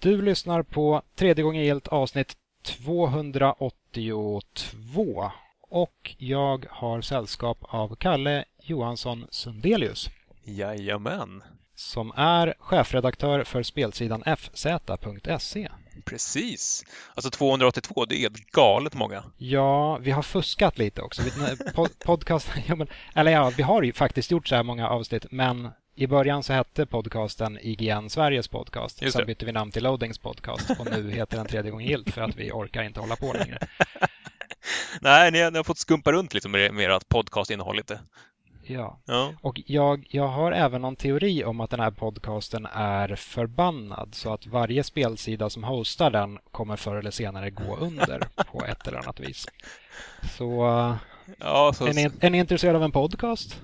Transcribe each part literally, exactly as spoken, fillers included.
Du lyssnar på tredje gången gillt avsnitt tvåhundraåttiotvå och jag har sällskap av Kalle Johansson Sundelius. Jajamän. Som är chefredaktör för spelsidan f z punkt se. Precis. Alltså tvåhundraåttiotvå, det är helt galet många. Ja, vi har fuskat lite också. Podcast, ja, men, eller ja, vi har ju faktiskt gjort så här många avsnitt, men i början så hette podcasten I G N Sveriges podcast. Sen bytte vi namn till Loadings podcast och nu heter den tredje gången gillt för att vi orkar inte hålla på längre. Nej, ni har, ni har fått skumpa runt liksom med, med ert podcastinnehåll lite. Ja, ja. och jag, jag har även någon teori om att den här podcasten är förbannad så att varje spelsida som hostar den kommer förr eller senare gå under på ett eller annat vis. Så, ja, så... Är, ni, är ni intresserade av en podcast?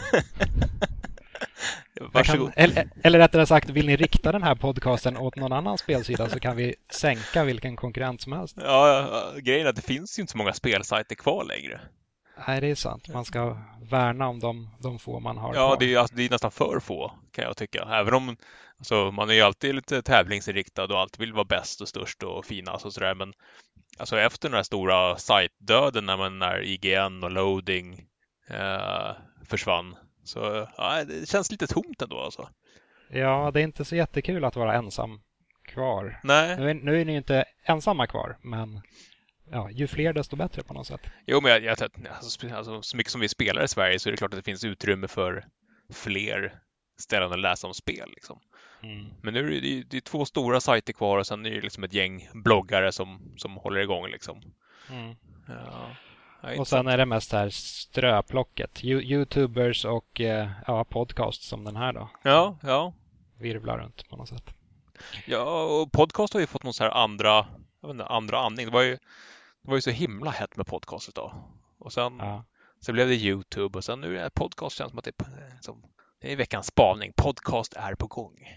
Varsågod. Kan, eller, eller rättare sagt, vill ni rikta den här podcasten åt någon annan spelsida så kan vi sänka vilken konkurrent som helst. Ja, grejen är att det finns ju inte så många spelsajter kvar längre. Nej, det är sant. Man ska värna om de, de få man har. Ja, det är, alltså, det är nästan för få kan jag tycka. Även om alltså, man är ju alltid lite tävlingsinriktad och alltid vill vara bäst och störst och finast och sådär. Men alltså, efter den här stora sajtdöden när, man, när I G N och Loading eh, försvann så ja, det känns lite tomt ändå alltså. Ja, det är inte så jättekul att vara ensam kvar. Nej. Nu är, nu är ni inte ensamma kvar, men ja, ju fler desto bättre på något sätt. Jo, men jag, jag, alltså, alltså, så mycket som vi spelar i Sverige så är det klart att det finns utrymme för fler ställen att läsa om spel. Liksom. Mm. Men nu är det, det är två stora sajter kvar och sen är det liksom ett gäng bloggare som, som håller igång. Liksom. Mm. Ja, och sen är det mest här ströplocket. YouTubers och ja, podcast som den här då. Ja, ja. Virvlar runt på något sätt. Ja, och podcast har ju fått någon så här andra, jag vet inte, andra andning. Det var ju Det var ju så himla hett med podcastet då. Och sen ja. så blev det YouTube och sen nu är det podcast känns som att det är, som, det är veckans spaning. Podcast är på gång.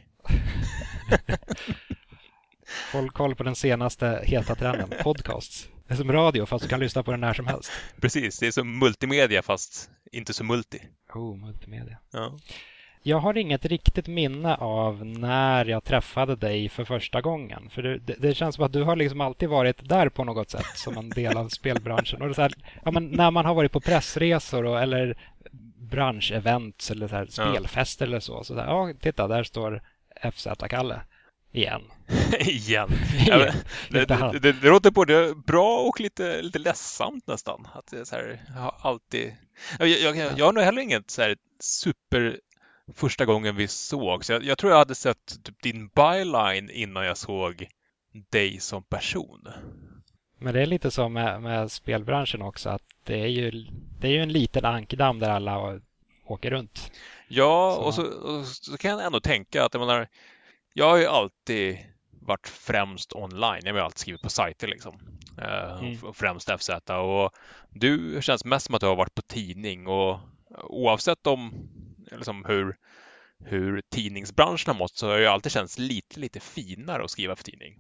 Håll koll på den senaste heta trenden. Podcasts. Det är som radio fast du kan lyssna på den när som helst. Precis, det är som multimedia fast inte så multi. Oh, multimedia. Ja. Jag har inget riktigt minne av när jag träffade dig för första gången. För det, det, det känns som att du har liksom alltid varit där på något sätt som en del av spelbranschen. Och det är så här, ja, men när man har varit på pressresor och, eller branschevents eller så här, spelfester ja. Eller så. Så där, ja, titta, där står F Z-Kalle igen. igen. Ja, men, det, det, det, det låter både bra och lite, lite ledsamt nästan. Att det är så här, jag har alltid... Jag, jag, jag, jag har nog heller inget så här super... första gången vi såg. Så jag, jag tror jag hade sett typ din byline innan jag såg dig som person. Men det är lite så med, med spelbranschen också att det är ju, det är ju en liten ankdamm där alla åker runt. Ja, så. Och, så, och så kan jag ändå tänka att jag menar, jag har ju alltid varit främst online. Jag har alltid skrivit på sajter liksom. Mm. Främst F Z. Och du känns mest som att du har varit på tidning och oavsett om liksom hur, hur tidningsbranschen har mått så har det alltid känts lite, lite finare att skriva för tidning.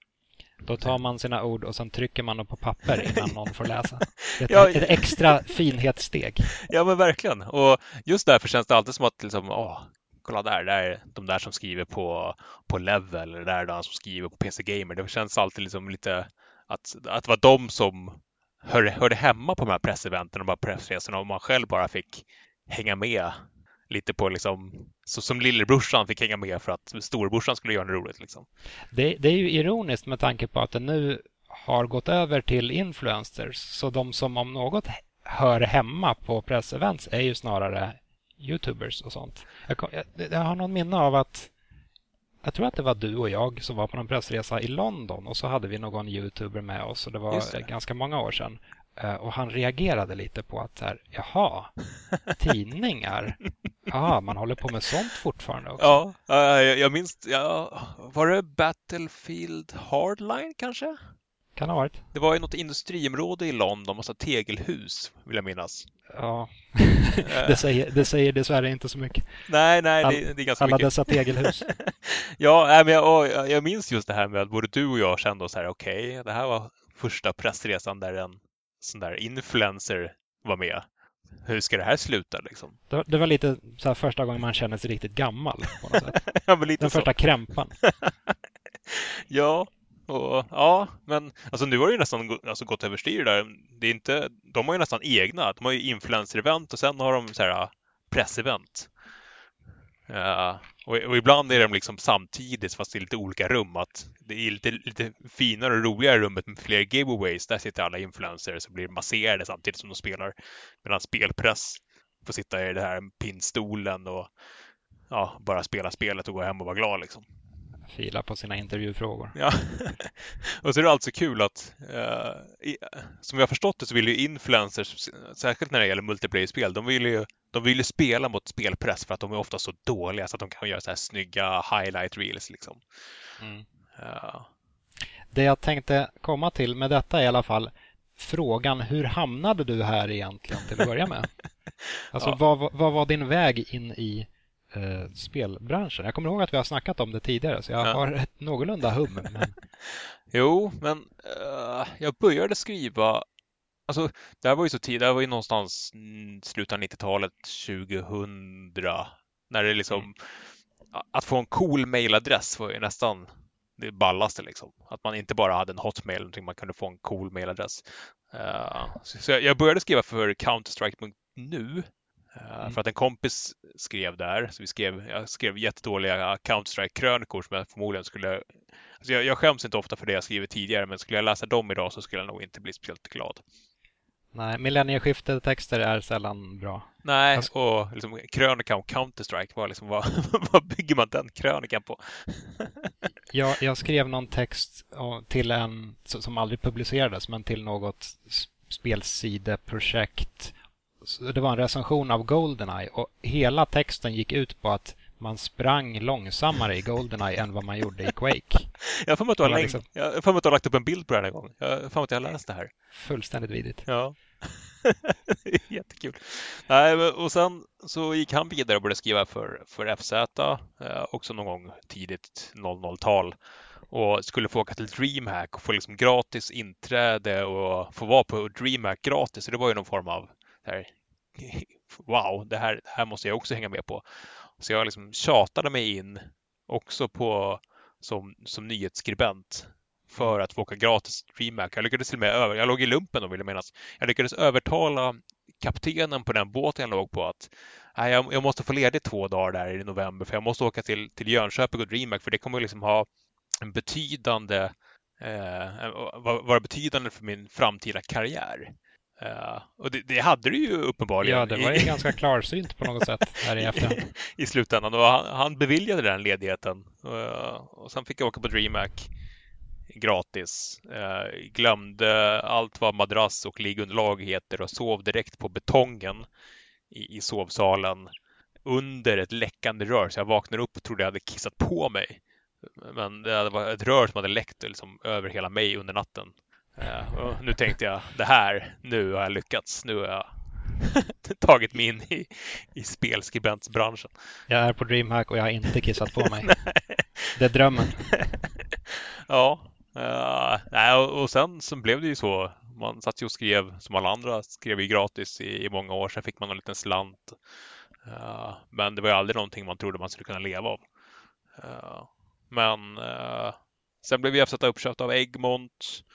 Då tar man sina ord och sen trycker man dem på papper innan någon får läsa. Det är ja, ett extra finhetssteg. Ja, men verkligen. Och just därför känns det alltid som att liksom, åh, kolla där, där de där som skriver på, på Level eller där de som skriver på P C Gamer. Det känns alltid liksom lite att, att det var de som hör, hörde hemma på de här presseventen och de här pressresorna och man själv bara fick hänga med lite på liksom, så som lillebrorsan fick hänga med för att storbrorsan skulle göra något roligt liksom. Det, det är ju ironiskt med tanke på att det nu har gått över till influencers. Så de som om något hör hemma på pressevents är ju snarare YouTubers och sånt. Jag, jag, jag har någon minne av att jag tror att det var du och jag som var på en pressresa i London och så hade vi någon YouTuber med oss och det var det. ganska många år sedan. Och han reagerade lite på att så här, jaha, tidningar. Ja, man håller på med sånt fortfarande också. Ja, jag, jag minns, ja, var det Battlefield Hardline kanske? Kan ha varit. Det var ju något industriområde i London, massa tegelhus, vill jag minnas. Ja, det säger, det säger dessvärre inte så mycket. Nej, nej, det, det är ganska alla mycket. Alla dessa tegelhus. Ja, men jag, jag minns just det här med att både du och jag kände oss här, okej, okay, det här var första pressresan där en sån där influencer var med. Hur ska det här sluta liksom? Det, det var lite så här första gången man känner sig riktigt gammal på något sätt. Ja, men lite Den så. första krämpan. Ja, och, ja, men alltså nu har det ju nästan gå- alltså, gått överstyr där. Det är inte, de har ju nästan egna. De har ju influencer-event och sen har de så här pressevent. Ja, och, och ibland är de liksom samtidigt fast i lite olika rum. Att det är lite, lite finare och roligare rummet med fler giveaways. Där sitter alla influencers och blir masserade samtidigt som de spelar. Medan spelpress får sitta i den här pinnstolen och ja, bara spela spelet och gå hem och vara glad liksom. Fila på sina intervjufrågor. Ja, och så är det alltså kul att eh, i, som jag har förstått det så vill ju influencers, särskilt när det gäller multiplayer-spel, de vill ju, de vill ju spela mot spelpress för att de är ofta så dåliga så att de kan göra så här snygga highlight reels liksom. Mm. Ja. Det jag tänkte komma till med detta är i alla fall frågan, hur hamnade du här egentligen till att börja med? Alltså Ja. vad, vad var din väg in i eh, spelbranschen? Jag kommer ihåg att vi har snackat om det tidigare så jag Ja. har ett någorlunda hum. Men... Jo, men eh, jag började skriva, alltså det här var ju så tidigt, det här var ju någonstans mm, slutet av nittiotalet, tjugohundra, när det liksom, Mm. att få en cool mailadress var ju nästan det ballaste liksom. Att man inte bara hade en hotmail, utan man kunde få en cool mailadress. Uh, så så jag, jag började skriva för Counter-Strike punkt nu. Uh, Mm. För att en kompis skrev där. Så vi skrev, jag skrev jättedåliga Counter-Strike-krönikor som jag förmodligen skulle... Alltså jag, jag skäms inte ofta för det jag skrivit tidigare, men skulle jag läsa dem idag så skulle jag nog inte bli speciellt glad. Nej, millennieskiftetexter är sällan bra. Nej, Jag sk- och liksom, krönikan om Counter-Strike, var liksom, vad, vad bygger man den krönikan på? Jag, jag skrev någon text ja, till en så- som aldrig publicerades, men till något s- spelsideprojekt. Så det var en recension av Goldeneye och hela texten gick ut på att man sprang långsammare i Goldeneye än vad man gjorde i Quake. Jag har för mig att du har, Det var länk... liksom- jag har för mig att du har lagt upp en bild på det här en gång. Jag har för mig att jag har läst det här. Fullständigt vidrigt. Ja. Jättekul. Nej, men- och sen så gick han vidare och började skriva för, för F Z, eh, också någon gång tidigt noll noll-tal. Och skulle få åka till DreamHack och få liksom gratis inträde och få vara på DreamHack gratis. Så det var ju någon form av det här, wow, det här, det här måste jag också hänga med på. Så jag liksom tjatade mig in också på som, som nyhetsskribent för att få åka gratis DreamHack. Jag lyckades till och med över, jag låg i lumpen och ville menas. Jag lyckades övertala kaptenen på den båten jag låg på att nej, jag, jag måste få ledigt två dagar där i november för jag måste åka till, till Jönköping och DreamHack för det kommer liksom ha en betydande eh, vara vara betydande för min framtida karriär. Uh, och det, det hade du ju uppenbarligen. Ja, det var ju i, ganska klarsynt på något sätt här i efterhand. i, i slutändan. Och han, han beviljade den ledigheten. Uh, och sen fick jag åka på DreamHack gratis. Uh, glömde allt vad madrass och liggunderlag heter och sov direkt på betongen i, i sovsalen under ett läckande rör. Så jag vaknade upp och trodde jag hade kissat på mig. Men det var ett rör som hade läckt liksom över hela mig under natten. Uh, och nu tänkte jag, det här, nu har jag lyckats. Nu har jag tagit mig in i, i spelskribentbranschen. Jag är på DreamHack och jag har inte kissat på mig. Det är drömmen. Ja, uh, nej, och, och sen så blev det ju så. Man satt ju och skrev som alla andra, skrev ju gratis i, i många år. Sen fick man en liten slant. Uh, men det var ju aldrig någonting man trodde man skulle kunna leva av. Uh, men uh, sen blev vi F Z uppköpt av Egmont.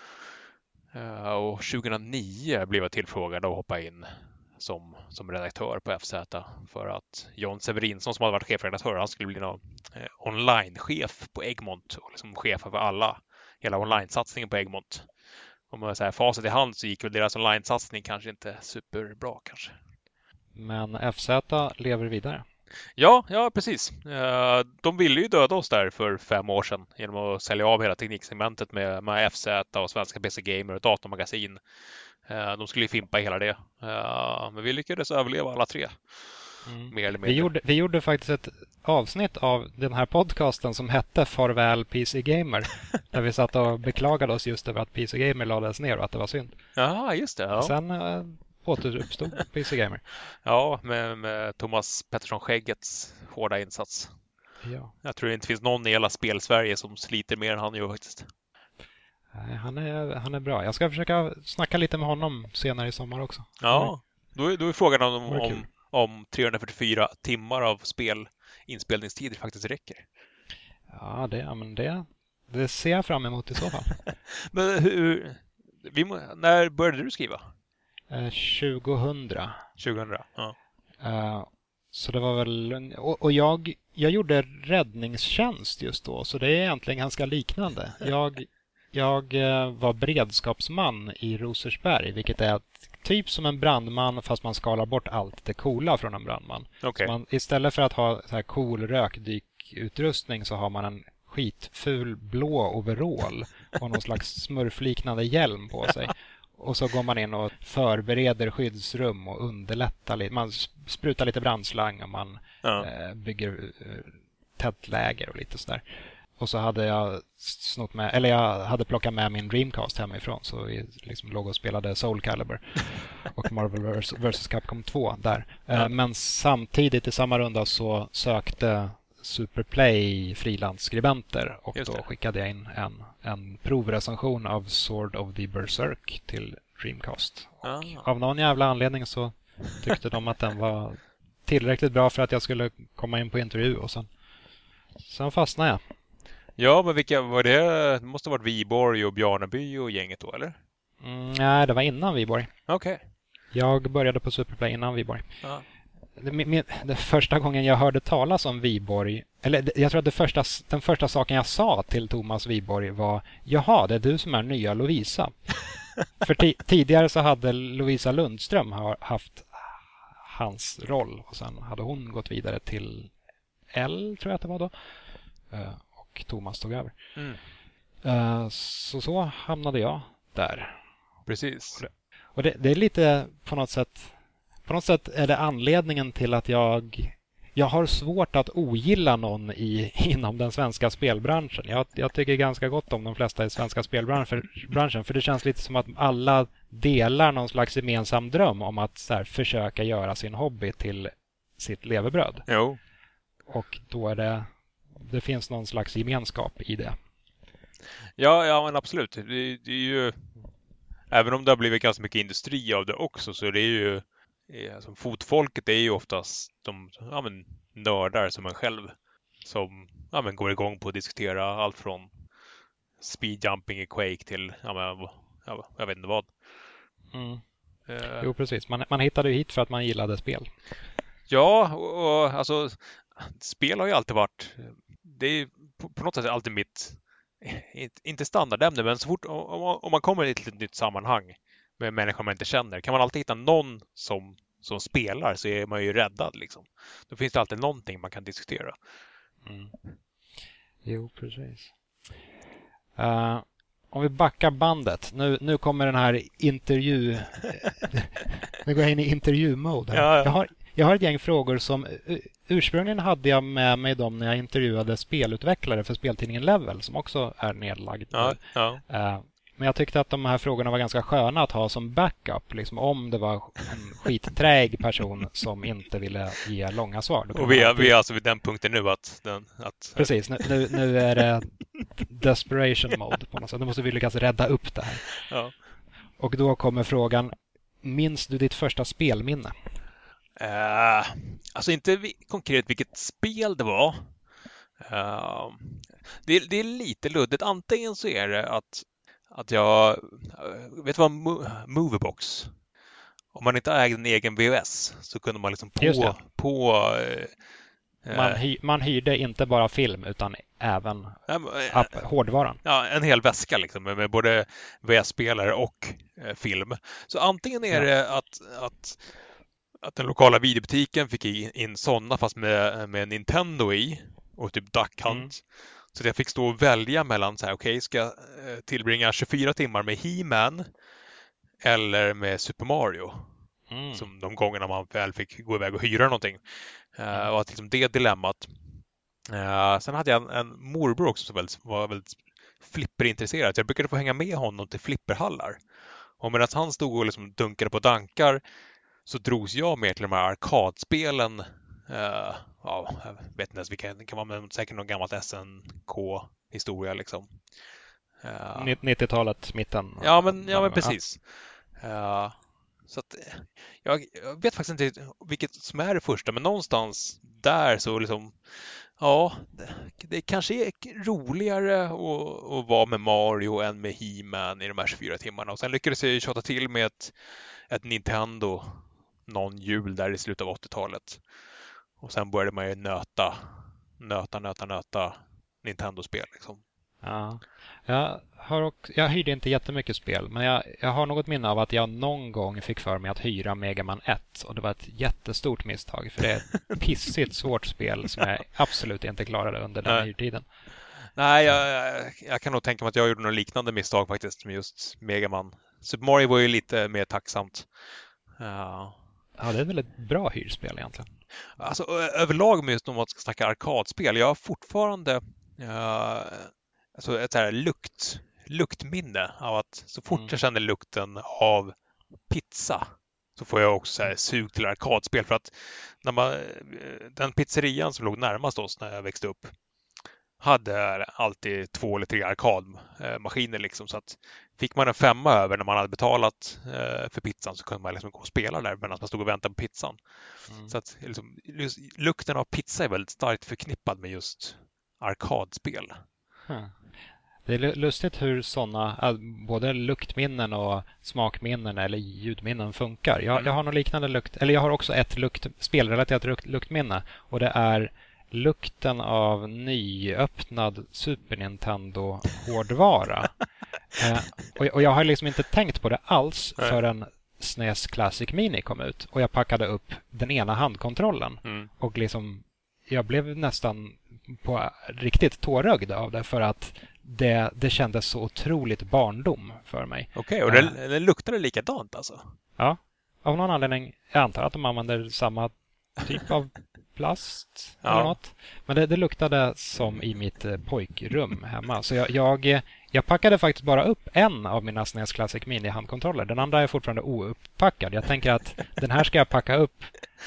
Uh, och tjugohundranio blev jag tillfrågad att hoppa in som, som redaktör på F Z för att John Severinsson som hade varit chefredaktör, han skulle bli någon eh, online-chef på Egmont och liksom chef över alla, hela online-satsningen på Egmont. Om man säger facit i hand så gick väl deras online-satsning kanske inte superbra kanske. Men F Z lever vidare. Ja, ja precis. De ville ju döda oss där för fem år sedan genom att sälja av hela tekniksegmentet med, med F Z och Svenska P C Gamer och datamagasin. De skulle ju fimpa hela det. Men vi lyckades överleva alla tre. Mm. Mer eller Vi, gjorde, vi gjorde faktiskt ett avsnitt av den här podcasten som hette Farväl P C Gamer. Där vi satt och beklagade oss just över att P C Gamer lades ner och att det var synd. Ja, just det. Ja. Sen äh, återuppstod P C Gamer. Ja, med, med Thomas Pettersson Skäggets hårda insats. Ja. Jag tror det inte finns någon i hela spel-Sverige som sliter mer än han gör faktiskt. Nej, han, är, han är bra. Jag ska försöka snacka lite med honom senare i sommar också. Ja, då är, då är frågan om, Det var om, kul. om trehundrafyrtiofyra timmar av spel inspelningstid faktiskt räcker. Ja, det, ja, men det, det ser jag fram emot i så fall. Men hur, vi, må- när började du skriva? Eh, tjugohundra. tjugohundra? Ja. Eh, så det var väl... Och, och jag, jag gjorde räddningstjänst just då, så det är egentligen ganska liknande. Jag, jag eh, var beredskapsman i Rosersberg, vilket är ett, typ som en brandman fast man skalar bort allt det coola från en brandman. Okej. Så man, istället för att ha så här cool rökdykutrustning så har man en skitful blå overall och någon slags smurfliknande hjälm på sig. Och så går man in och förbereder skyddsrum och underlättar lite. Man sprutar lite brandslang och man Ja. eh, bygger eh, tältläger och lite sådär. Och så hade jag snott med, eller jag hade plockat med min Dreamcast hemifrån, så vi liksom låg och spelade Soul Calibur och Marvel versus. Capcom två där. Ja. Eh, men samtidigt i samma runda så sökte Superplay frilansskribenter och Just då det. skickade jag in en, en provrecension av Sword of the Berserk till Dreamcast. Ah. Av någon jävla anledning så tyckte de att den var tillräckligt bra för att jag skulle komma in på intervju, och sen, sen fastnade jag. Ja, men vilka var det? Det måste ha varit Viborg och Bjarneby och gänget då, eller? Mm, nej, det var innan Viborg. Okej. Jag började på Superplay innan Viborg. Ja. Det, min, det första gången jag hörde talas om Viborg, eller det- jag tror att det första, den första saken jag sa till Thomas Viborg var: jaha, det är du som är nya Lovisa. För ti, tidigare så hade Lovisa Lundström ha, haft hans roll, och sen hade hon gått vidare till L, tror jag att det var då. Eh, Och Thomas tog över. Mm. Eh, Så så hamnade jag där. Precis. Och det, det är lite på något sätt på något sätt är det anledningen till att jag jag har svårt att ogilla någon i, inom den svenska spelbranschen. Jag, jag tycker ganska gott om de flesta i svenska spelbranschen, branschen, för det känns lite som att alla delar någon slags gemensam dröm om att så här, försöka göra sin hobby till sitt levebröd. Jo. Och då är det det finns någon slags gemenskap i det. Ja, ja, men absolut. Det, det är ju... Även om det har blivit ganska mycket industri av det också, så det är ju... eh, Alltså, fotfolket är ju oftast de ja, men, nördar som en själv. Som ja, men, går igång på att diskutera allt från speedjumping i Quake till... Ja, men, ja, jag vet inte vad. Mm. Eh, Jo, precis. Man, man hittade ju hit för att man gillade spel. Ja, och, och alltså... Spel har ju alltid varit... Det är på, på något sätt alltid mitt... Inte standardämne, men så fort om, om man kommer till ett nytt sammanhang med människor man inte känner, kan man alltid hitta någon som, som spelar, så är man ju räddad liksom. Då finns det alltid någonting man kan diskutera. Mm. Jo, precis. Uh, om vi backar bandet. Nu, nu kommer den här intervju... nu går jag in i intervjumode. Ja, ja. Jag, har, jag har ett gäng frågor som... Uh, ursprungligen hade jag med mig dem när jag intervjuade spelutvecklare för speltidningen Level, som också är nedlagd. Ja, ja. Uh, men jag tyckte att de här frågorna var ganska sköna att ha som backup. Liksom, om det var en skitträig person som inte ville ge långa svar. Då kan Och vi är, man alltid- vi är alltså vid den punkten nu att... Den, att Precis, nu, nu, nu är det desperation mode på något sätt. Nu måste vi lyckas rädda upp det här. ja. Och då kommer frågan: minns du ditt första spelminne? Uh, alltså inte vi, konkret vilket spel det var. Uh, det, det är lite luddigt. Antingen så är det att, att jag... Uh, vet du vad Mo- Moviebox? Om man inte ägde en egen V H S så kunde man liksom Just på... det. på uh, Man, hy, man hyrde inte bara film utan även uh, app, hårdvaran. Ja, en hel väska liksom, med, med både V H S-spelare och eh, film. Så antingen är Ja. det att, att, att den lokala videobutiken fick in, in sådana fast med, med Nintendo i och typ Duck Hunt. Mm. Så jag fick stå och välja mellan så här, okej, okay, ska jag eh, tillbringa tjugofyra timmar med He-Man eller med Super Mario? Mm. Som de gångerna man väl fick gå iväg och hyra någonting. Uh, och att liksom det dilemmat. Uh, sen hade jag en, en morbror också som väldigt, var väldigt flipperintresserad. Så jag brukade få hänga med honom till flipperhallar. Och medan han stod och liksom dunkade på dankar så drogs jag med till de här arkadspelen. Uh, ja, jag vet inte ens vilka. Det kan vara med, säkert någon gammalt S N K-historia liksom. Uh, nittiotalet, mitten. ja, men, ja, men precis. Uh, så att, jag, jag vet faktiskt inte vilket som är det första, men någonstans där så liksom, ja, det kanske är roligare att, att vara med Mario än med He-Man i de här tjugofyra timmarna. Och sen lyckades jag ju tjata till med ett, ett Nintendo någon jul där i slutet av åttiotalet. Och sen började man ju nöta, nöta, nöta, nöta Nintendo-spel liksom. Ja. Jag, har också, jag hyrde inte jättemycket spel, men jag, jag har något minne av att jag någon gång fick för mig att hyra Mega Man ett. Och det var ett jättestort misstag, för det är ett pissigt svårt spel som jag absolut inte klarade under den hyrtiden. Nej, jag, jag kan nog tänka mig att jag gjorde något liknande misstag faktiskt med just Mega Man. Super Mario var ju lite mer tacksamt. Ja, ja det är väl ett bra hyrspel egentligen. Alltså överlag med just om man ska snacka arkadspel, jag har fortfarande uh, alltså ett så här lukt, luktminne av att så fort mm. jag känner lukten av pizza så får jag också så här sug till arkadspel, för att när man, den pizzerian som låg närmast oss när jag växte upp hade alltid två eller tre arkadmaskiner liksom, så att fick man en femma över när man hade betalat för pizzan så kunde man liksom gå och spela där medan man stod och väntade på pizzan. Mm. Så att liksom, lukten av pizza är väldigt starkt förknippad med just arkadspel. Hmm. Det är lustigt hur sådana, både luktminnen och smakminnen eller ljudminnen funkar. Jag, mm. jag har något liknande lukt, eller jag har också ett lukt, spelrelaterat lukt, luktminne, och det är lukten av nyöppnad Super Nintendo-hårdvara. eh, och, och jag har liksom inte tänkt på det alls Nej. förrän S N E S Classic Mini kom ut. Och jag packade upp den ena handkontrollen. Mm. Och liksom, jag blev nästan på riktigt tårögd av det, för att det, det kändes så otroligt barndom för mig. Okej, okay, och det, det luktade likadant alltså? Ja, av någon anledning. Jag antar att de använder samma typ av plast ja. eller något. Men det, det luktade som i mitt pojkrum hemma. Så jag, jag, jag packade faktiskt bara upp en av mina S N E S Classic Mini handkontroller. Den andra är fortfarande ouppackad. Jag tänker att den här ska jag packa upp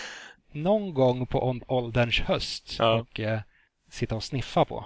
någon gång på ålderns höst ja. och eh, sitta och sniffa på.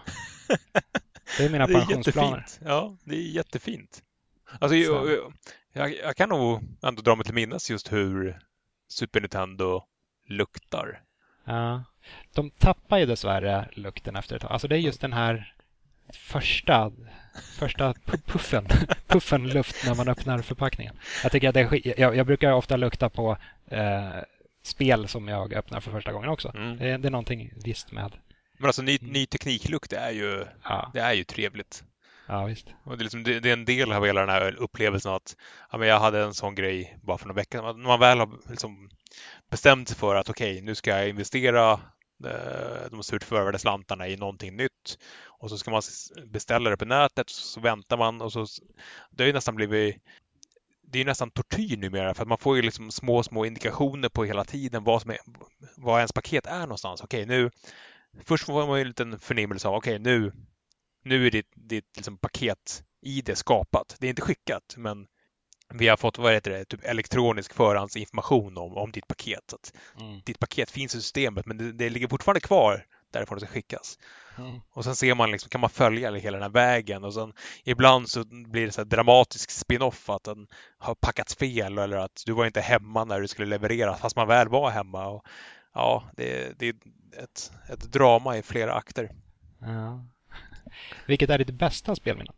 Det är mina det är pensionsplaner. Jättefint. Ja, det är jättefint. Alltså, jag, jag, jag kan nog ändå dra mig till minnes just hur Super Nintendo luktar. Ja, de tappar ju dessvärre lukten efter ett tag. Alltså det är just den här första, första puffen, puffen luft när man öppnar förpackningen. Jag tycker att det är, jag, jag brukar ofta lukta på eh, spel som jag öppnar för första gången också. Mm. Det, det är någonting visst med. Men alltså ny, ny tekniklukt är ju, ja. det är ju trevligt. Ja, visst. Och det, är liksom, det, det är en del av hela den här upplevelsen att ja, men jag hade en sån grej bara för några veckor. När man väl har liksom bestämt sig för att okej, okay, nu ska jag investera eh, de surt förvärvade slantarna i någonting nytt. Och så ska man beställa det på nätet, så väntar man. Och så, det har ju nästan blivit det är nästan tortyr numera, för att man får ju liksom små, små indikationer på hela tiden vad, som är, vad ens paket är någonstans. Okej, okay, nu först får man ju en liten förnimmelse av okej, okay, nu Nu är ditt, ditt liksom paket I D skapat. Det är inte skickat, men vi har fått vad heter det, typ elektronisk förhandsinformation om, om ditt paket. Så att mm. Ditt paket finns i systemet, men det, det ligger fortfarande kvar därifrån det ska skickas. Mm. Och sen ser man liksom, kan man följa hela den här vägen, och sen ibland så blir det så här dramatisk spin-off att den har packats fel, eller att du var inte hemma när du skulle leverera fast man väl var hemma. Och, ja, det, det är ett, ett drama i flera akter. Ja. Vilket är ditt bästa spelminne?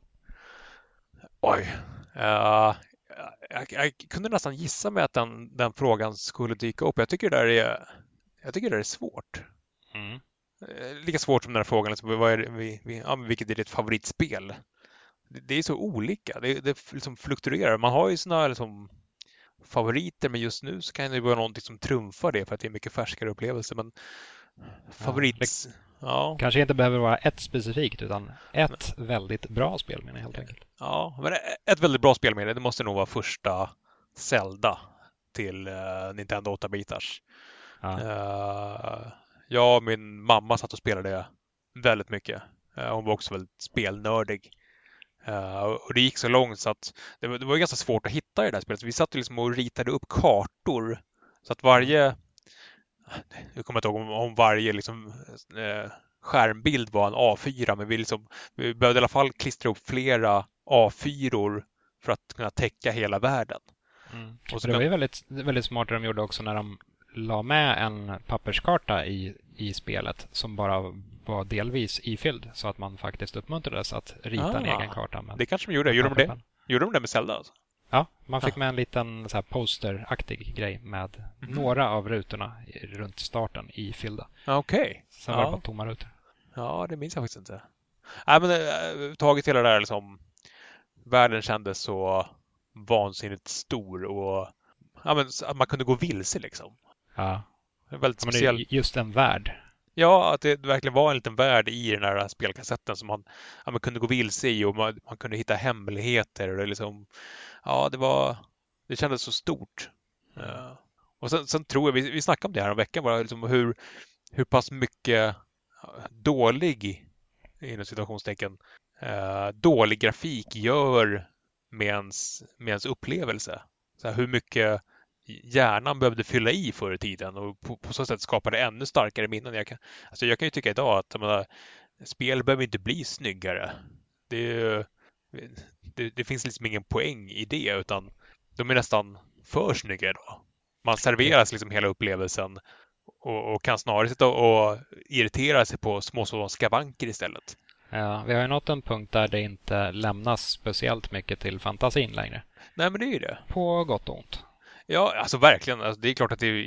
Oj. Uh, jag, jag kunde nästan gissa mig att den, den frågan skulle dyka upp. Jag tycker det där är, jag tycker det där är svårt. Mm. Lika svårt som den här frågan. Liksom, vad är det, vi, vi, ja, vilket är ditt favoritspel? Det, det är så olika. Det, det liksom fluktuerar. Man har ju såna liksom, favoriter, men just nu så kan det vara någonting som trumfar det för att det är mycket färskare upplevelser. Men favorit... Ja, det... Ja. Kanske inte behöver vara ett specifikt, utan ett men. väldigt bra spelminne helt enkelt. Ja, men ett väldigt bra spelminne, det måste nog vara första Zelda till uh, Nintendo åtta-bitars. Ja. Uh, jag och min mamma satt och spelade väldigt mycket. Uh, hon var också väldigt spelnördig. Uh, och det gick så långt så att det var, det var ganska svårt att hitta i det där spelet. Så vi satt liksom och ritade upp kartor så att varje Jag kommer inte ihåg om, om varje liksom, eh, skärmbild var en A fyra, men vi, liksom, vi behövde i alla fall klistra upp flera A fyror för att kunna täcka hela världen. Mm. Och så det var ju väldigt, väldigt smart det de gjorde också när de la med en papperskarta i, i spelet som bara var delvis ifylld så att man faktiskt uppmuntrades att rita Ah, en egen karta. Med det kanske de gjorde. Gjorde de det? Gjorde de det med Zelda alltså? Ja, man fick Ah. med en liten så här posteraktig grej med Mhm. några av rutorna i- runt starten ifyllda. Ah, Okej. Sen var det Ja. bara tomma rutor. Ja, det minns jag faktiskt inte. Nej, men äh, taget hela det där liksom, världen kändes så vansinnigt stor och ja, men, att man kunde gå vilse liksom. Ja, Det är väldigt men det speciell. är just en värld. Ja, att det verkligen var en liten värld i den här spelkassetten som man, ja, man kunde gå vilse i och man, man kunde hitta hemligheter. Och det, liksom, ja, det, var, det kändes så stort. Uh, och sen, sen tror jag, vi, vi snackade om det här en vecka bara, liksom hur, hur pass mycket dålig, inom situationstecken, uh, dålig grafik gör med ens, med ens upplevelse. Så här, hur mycket hjärnan behövde fylla i förr i tiden och på, på så sätt skapade ännu starkare minnen. Jag kan, alltså jag kan ju tycka idag att jag menar, spel behöver inte bli snyggare. Det, är ju- det, det finns liksom ingen poäng i det utan de är nästan för snygga idag. Man serveras liksom hela upplevelsen och, och kan snarare sitta och irritera sig på små sådana skavanker istället. Ja, vi har ju nått en punkt där det inte lämnas speciellt mycket till fantasin längre. Nej, men det är ju det. På gott och ont. Ja, alltså verkligen. Alltså, det är klart att det är,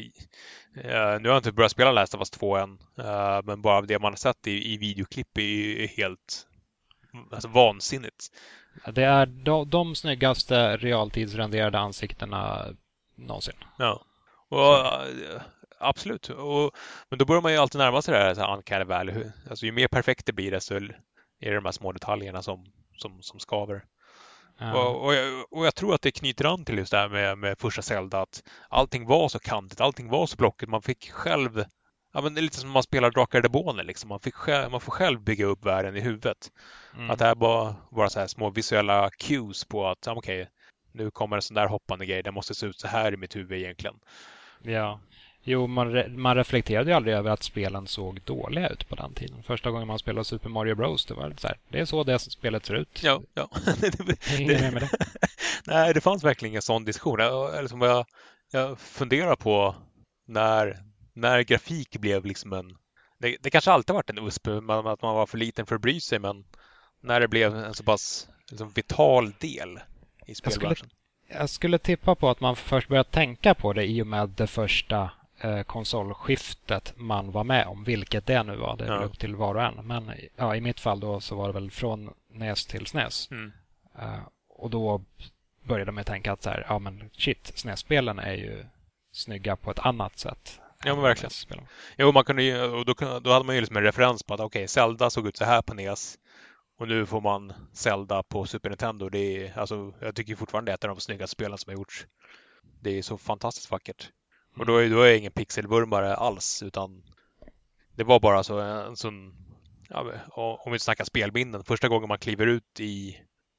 uh, nu har jag inte börjat spela Last of Us två än, uh, men bara det man har sett i, i videoklipp är, är helt alltså, vansinnigt. Det är de, de snyggaste realtidsrenderade ansiktena någonsin. Ja, och, uh, absolut. Och, men då börjar man ju alltid närma sig det här, så här uncanny valley. Alltså, ju mer perfekt det blir, desto är det de här små detaljerna som, som, som skaver. Ja. Och, och, jag, och jag tror att det knyter an till just det här med, med första Zelda, att allting var så kantigt, allting var så blockigt. Man fick själv, ja men det är lite som när man spelar Drakar och Demoner liksom. Man, fick själv, man får själv bygga upp världen i huvudet. Mm. Att det här bara var så här små visuella cues på att, ja, okej, nu kommer en sån där hoppande grej, det måste se ut så här i mitt huvud egentligen. Ja. Jo, man, re- man reflekterade ju aldrig över att spelen såg dåliga ut på den tiden. Första gången man spelade Super Mario Bros, det var så här, det är så det spelet ser ut. Ja, ja. Det är inget mer med det. Nej, det fanns verkligen ingen sån diskussion. Jag, eller som jag, jag funderar på när, när grafik blev liksom en... Det, det kanske alltid varit en U S P, men att man var för liten för att bry sig, men när det blev en så pass liksom, vital del i spelbranschen. Jag skulle tippa på att man först började tänka på det i och med det första eh, konsolskiftet man var med om, vilket det nu var. Det är Ja. väl upp till var och en. Men ja, i mitt fall då så var det väl från N E S till S N E S. Mm. Eh, och då började man tänka att så här, ja men shit, S N E S-spelen är ju snygga på ett annat sätt. Ja, men verkligen. än N E S-spelen. Jo, man kunde ju, och då, kunde- då hade man ju liksom en referens på att okej, Zelda såg ut så här på N E S och nu får man Zelda på Super Nintendo. Det är, alltså, jag tycker fortfarande att det är ett av de snyggaste spelen som har gjorts. Det är så fantastiskt vackert. Och då är, då är jag ingen pixelvurmare alls, utan det var bara så en sån, ja, om vi snackar spelminnen, första gången man kliver ut i,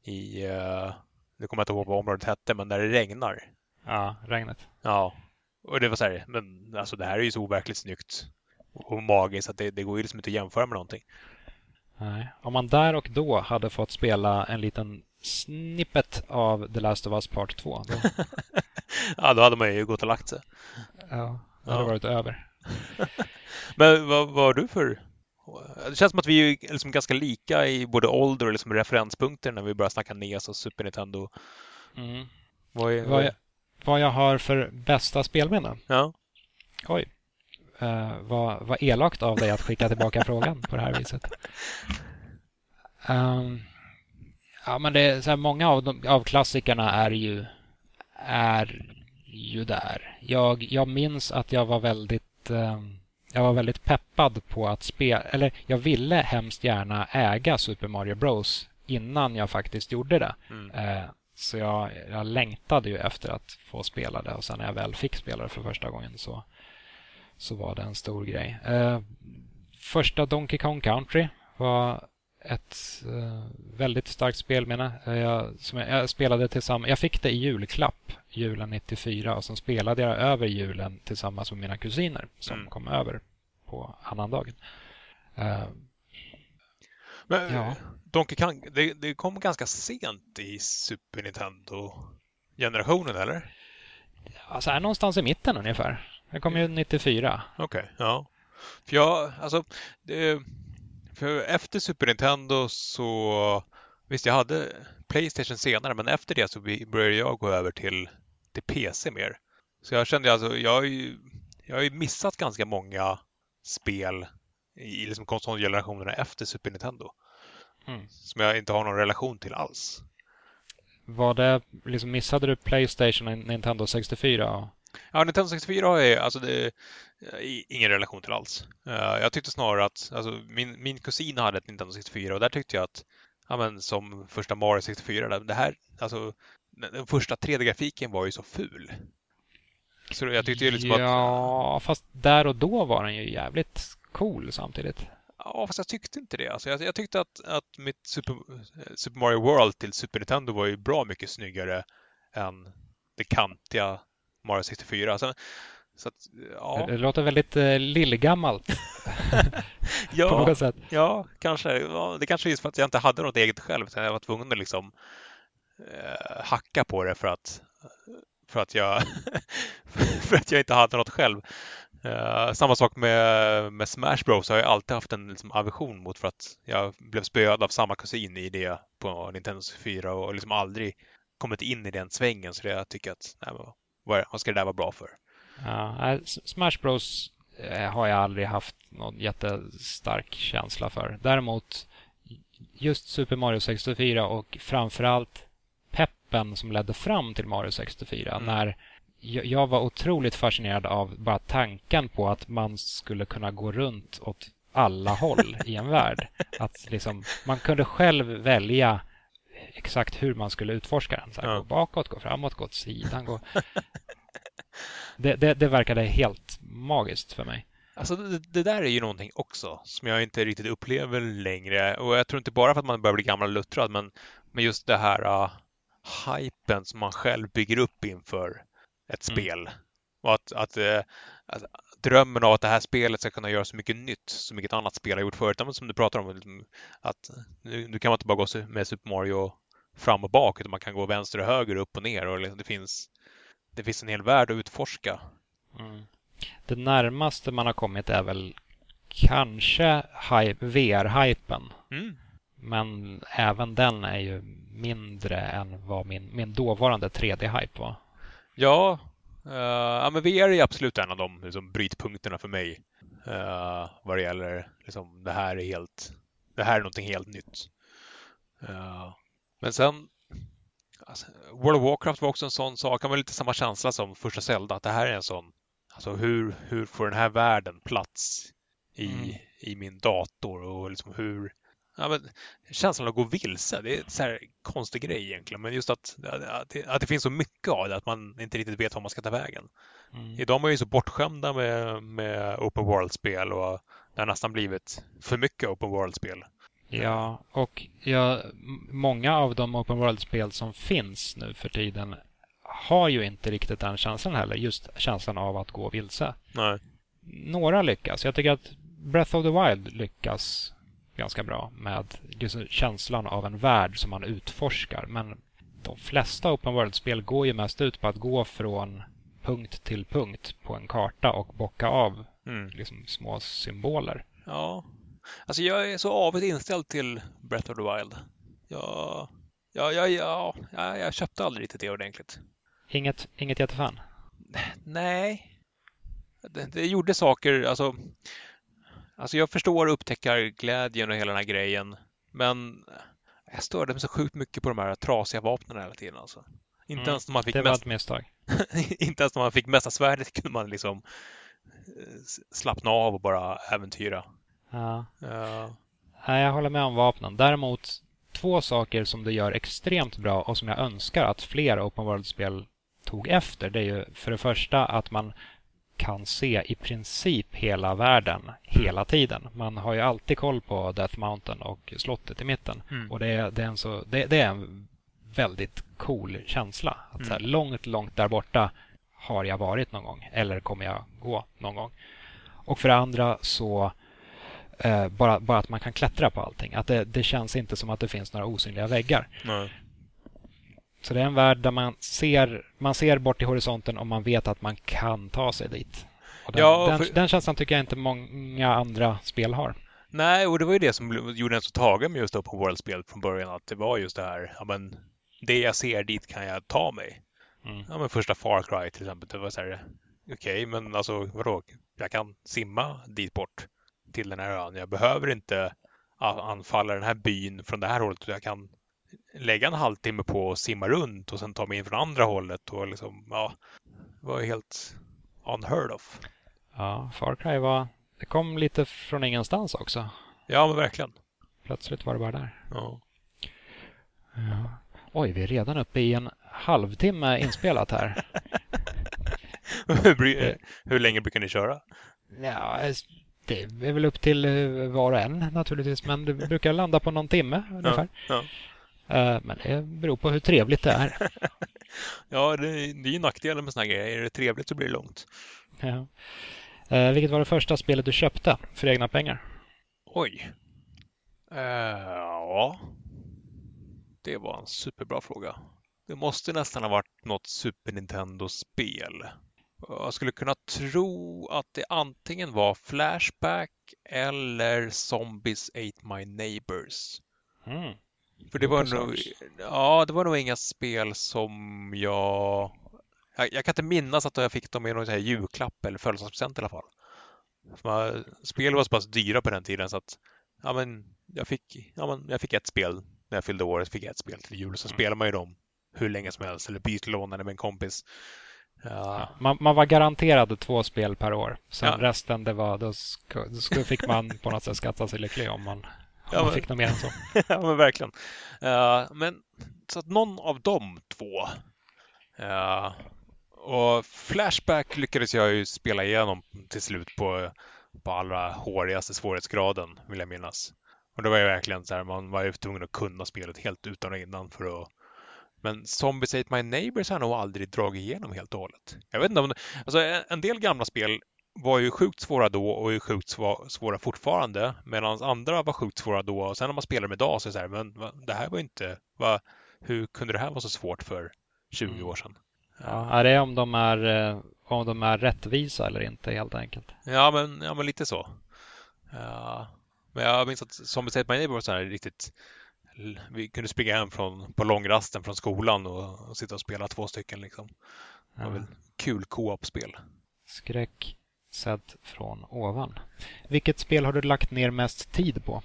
i uh, det kommer jag inte ihåg vad området hette, men när det regnar. Ja, regnet. Ja, och det var så här, men alltså det här är ju så overkligt snyggt och magiskt att det, det går ju liksom inte att jämföra med någonting. Nej. Om man där och då hade fått spela en liten snippet av The Last of Us Part två, då, Ja, då hade man ju gått och lagt sig. ja, det hade Ja. varit över. Men vad vad har du för... Det känns som att vi är liksom ganska lika i både ålder och liksom referenspunkter när vi börjar snacka N E S och Super Nintendo. Mm. Vad är, Vad, jag, vad jag har för bästa spelminnen? Ja. Oj. Uh, vad, vad elakt av dig att skicka tillbaka frågan på det här viset. Um, ja, men det är så här, många av, de, av klassikerna är ju är ju där. Jag, jag minns att jag var väldigt um, jag var väldigt peppad på att spela, eller jag ville hemskt gärna äga Super Mario Bros innan jag faktiskt gjorde det. Mm. Uh, så jag, jag längtade ju efter att få spela det och sen när jag väl fick spela det för första gången så så var det en stor grej. Uh, första Donkey Kong Country var ett uh, väldigt starkt spelminne. Uh, jag, som jag, jag spelade tillsammans. Jag fick det i julklapp julen nittiofyra och sen spelade jag över julen tillsammans med mina kusiner som Mm. kom över på annandagen. Uh, Men Ja. Donkey Kong, det, det kom ganska sent i Super Nintendo-generationen, eller? alltså här någonstans i mitten ungefär. Det kom ju nittiofyra. Okej, ja. För jag, alltså, det, För efter Super Nintendo så... Visst, jag hade PlayStation senare, men efter det så började jag gå över till, till P C mer. Så jag kände alltså, jag har ju, jag har ju missat ganska många spel i liksom konsolgenerationerna efter Super Nintendo. Mm. Som jag inte har någon relation till alls. Var det, liksom missade du PlayStation och Nintendo sextiofyra? Ja, Nintendo sextiofyra har jag alltså det, ingen relation till alls. Jag tyckte snarare att alltså, min, min kusin hade ett Nintendo sextiofyra och där tyckte jag att ja, men, som första Mario sextiofyra, det här, alltså, den första tre D-grafiken var ju så ful. Så jag tyckte ju liksom ja, att... Ja, fast där och då var den ju jävligt cool samtidigt. Ja, fast jag tyckte inte det. Alltså, jag, jag tyckte att, att mitt Super, Super Mario World till Super Nintendo var ju bra mycket snyggare än det kantiga Mario sextiofyra. Så, så att, ja. Det låter väldigt eh, lillgammalt. ja, på något sätt. Ja, kanske. Ja, det kanske är för att jag inte hade något eget själv. Så jag var tvungen att liksom eh, hacka på det för att för att jag för att jag inte hade något själv. Uh, samma sak med, med Smash Bros. Har jag alltid haft en liksom, aversion mot för att jag blev spöad av samma kusin i det på Nintendo sextiofyra och liksom aldrig kommit in i den svängen. Så det jag tycker att, nej, vad, vad ska det där vara bra för? Ja, Smash Bros har jag aldrig haft någon jättestark känsla för. Däremot just Super Mario sextiofyra och framförallt peppen som ledde fram till Mario sextiofyra. Mm. När jag var otroligt fascinerad av bara tanken på att man skulle kunna gå runt åt alla håll i en värld. Att liksom, man kunde själv välja exakt hur man skulle utforska den. Så här, ja. Gå bakåt, gå framåt, gå åt sidan. Gå... det, det, det verkade helt magiskt för mig. Alltså det, det där är ju någonting också som jag inte riktigt upplever längre. Och jag tror inte bara för att man börjar bli gammal och luttrad, men, men just det här uh, hypen som man själv bygger upp inför ett spel. Mm. Och att, att, att drömmen av att det här spelet ska kunna göra så mycket nytt som mycket annat spel har gjort förut. Men som du pratar om, att nu, nu kan man inte bara gå med Super Mario fram och bak, utan man kan gå vänster och höger, upp och ner. Och det finns, det finns en hel värld att utforska. Mm. Det närmaste man har kommit är väl kanske V R-hypen. Mm. Men även den är ju mindre än vad min, min dåvarande tre D-hype var. Ja, uh, ja, men V R är absolut en av de liksom, brytpunkterna för mig. Uh, vad det gäller liksom, det här är helt, det här är någonting helt nytt. Uh, men sen alltså, World of Warcraft var också en sån sak. Det var lite samma känsla som första Zelda. Att det här är en sån, alltså hur, hur får den här världen plats i, mm. i min dator och liksom hur ja, men, känslan att gå vilse, det är en så här konstig grej egentligen. Men just att, att, det, att det finns så mycket av det, att man inte riktigt vet var man ska ta vägen. Mm. Idag är man ju så bortskämda med, med open world-spel och det har nästan blivit för mycket open world-spel. Ja, och ja, många av de open world-spel som finns nu för tiden har ju inte riktigt den känslan heller. Just känslan av att gå vilse. Nej. Några lyckas. Jag tycker att Breath of the Wild lyckas ganska bra med just känslan av en värld som man utforskar. Men de flesta open world-spel går ju mest ut på att gå från punkt till punkt på en karta och bocka av mm. liksom små symboler. Ja, alltså jag är så avigt inställd till Breath of the Wild. Jag, ja, ja, ja, ja, jag köpte aldrig riktigt det ordentligt. Inget, inget jättefan? Nej. Det, det gjorde saker, alltså... Alltså jag förstår upptäckarglädjen och hela den här grejen. Men jag störde mig så sjukt mycket på de här trasiga vapnen hela tiden. Alltså. Inte mm, ens när man fick det var mest... ett misstag. Inte ens när man fick mästarsvärdet kunde man liksom slappna av och bara äventyra. Ja. Ja. Ja, jag håller med om vapnen. Däremot två saker som det gör extremt bra och som jag önskar att fler open world-spel tog efter. Det är ju för det första att man kan se i princip hela världen hela tiden. Man har ju alltid koll på Death Mountain och slottet i mitten. Mm. Och det är, det, är en så, det, det är en väldigt cool känsla. Att mm. så här, långt, långt där borta har jag varit någon gång. Eller kommer jag gå någon gång. Och för det andra så eh, bara, bara att man kan klättra på allting. Att det, det känns inte som att det finns några osynliga väggar. Nej. Så det är en värld där man ser, man ser bort i horisonten och man vet att man kan ta sig dit. Och den, ja, för... den, den känslan tycker jag inte många andra spel har. Nej, och det var ju det som gjorde en så tagen med just då på World-spel från början, att det var just det här, ja men det jag ser dit kan jag ta mig. Mm. Ja men första Far Cry till exempel, det var så här, okej, okay, men alltså vadå, jag kan simma dit bort till den här ön. Jag behöver inte anfalla den här byn från det här hållet, jag kan lägga en halvtimme på att simma runt och sen ta mig in från andra hållet och liksom, ja, det var ju helt unheard of. Ja, Far Cry var, det kom lite från ingenstans också. Ja, men verkligen. Plötsligt var det bara där. Ja. Ja. Oj, vi är redan uppe i en halvtimme inspelat här. hur, hur länge brukar ni köra? Ja, det är väl upp till var och en naturligtvis, men det brukar landa på någon timme ungefär. Ja, ja. Men det beror på hur trevligt det är. Ja, det, det är ju nackdelen med såna här grejer. Är det trevligt så blir det långt. Ja. Eh, vilket var det första spelet du köpte för egna pengar? Oj. Uh, ja. Det var en superbra fråga. Det måste nästan ha varit något Super Nintendo-spel. Jag skulle kunna tro att det antingen var Flashback eller Zombies Ate My Neighbors. Mm. För det var nog, ja, det var nog inga spel som jag... Jag, jag kan inte minnas att jag fick dem i någon så här julklapp eller födelsedagspresent i alla fall. För spel var så pass dyra på den tiden så att ja, men jag, fick, ja, men jag fick ett spel när jag fyllde året, fick jag ett spel till jul. Så mm. spelar man ju dem hur länge som helst eller bytlånade med en kompis. Ja. Ja, man, man var garanterad två spel per år. Sen ja. resten, det var, då, sk- då fick man på något sätt skatta sig lycklig om man, om ja, man men, fick något mer än så. Ja, men verkligen. Uh, men så att någon av de två. Uh, och Flashback lyckades jag ju spela igenom till slut på, på allra hårigaste svårighetsgraden, vill jag minnas. Och det var ju verkligen så här, man var ju tvungen att kunna spelet helt utan och innan för att... Men Zombies Ate My Neighbors har jag nog aldrig dragit igenom helt och hållet. Jag vet inte om... Alltså en del gamla spel var ju sjukt svåra då och är sjukt svåra fortfarande. Medan andra var sjukt svåra då. Och sen när man spelar med idag så är det så här, men det här var inte... Va, hur kunde det här vara så svårt för tjugo år sedan? Ja, är det om de är, om de är rättvisa eller inte helt enkelt? Ja, men, ja, men lite så. Ja, men jag minns att Zombies Ate My Neighbors var så här riktigt... Vi kunde springa hem från, på långrasten från skolan och, och sitta och spela två stycken. Liksom. Det var väl kul co-op-spel. Skräck sedd från ovan. Vilket spel har du lagt ner mest tid på?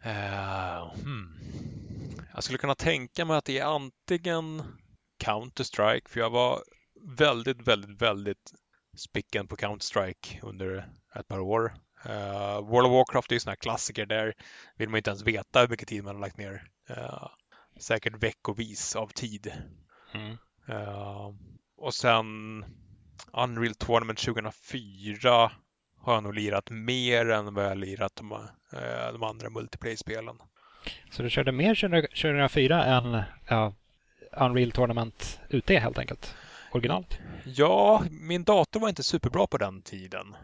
Uh, hmm. Jag skulle kunna tänka mig att det är antingen Counter-Strike, för jag var väldigt, väldigt, väldigt spicken på Counter-Strike under ett par år. Uh, World of Warcraft är ju såna här klassiker, där vill man inte ens veta hur mycket tid man har lagt ner. Uh, säkert veckovis av tid. Mm. Uh, och sen Unreal Tournament tjugohundrafyra har jag nog lirat mer än vad jag har lirat de, uh, de andra multiplayer-spelen. Så du körde mer tjugohundrafyra än uh, Unreal Tournament ute helt enkelt? Originalt? Ja, min dator var inte superbra på den tiden.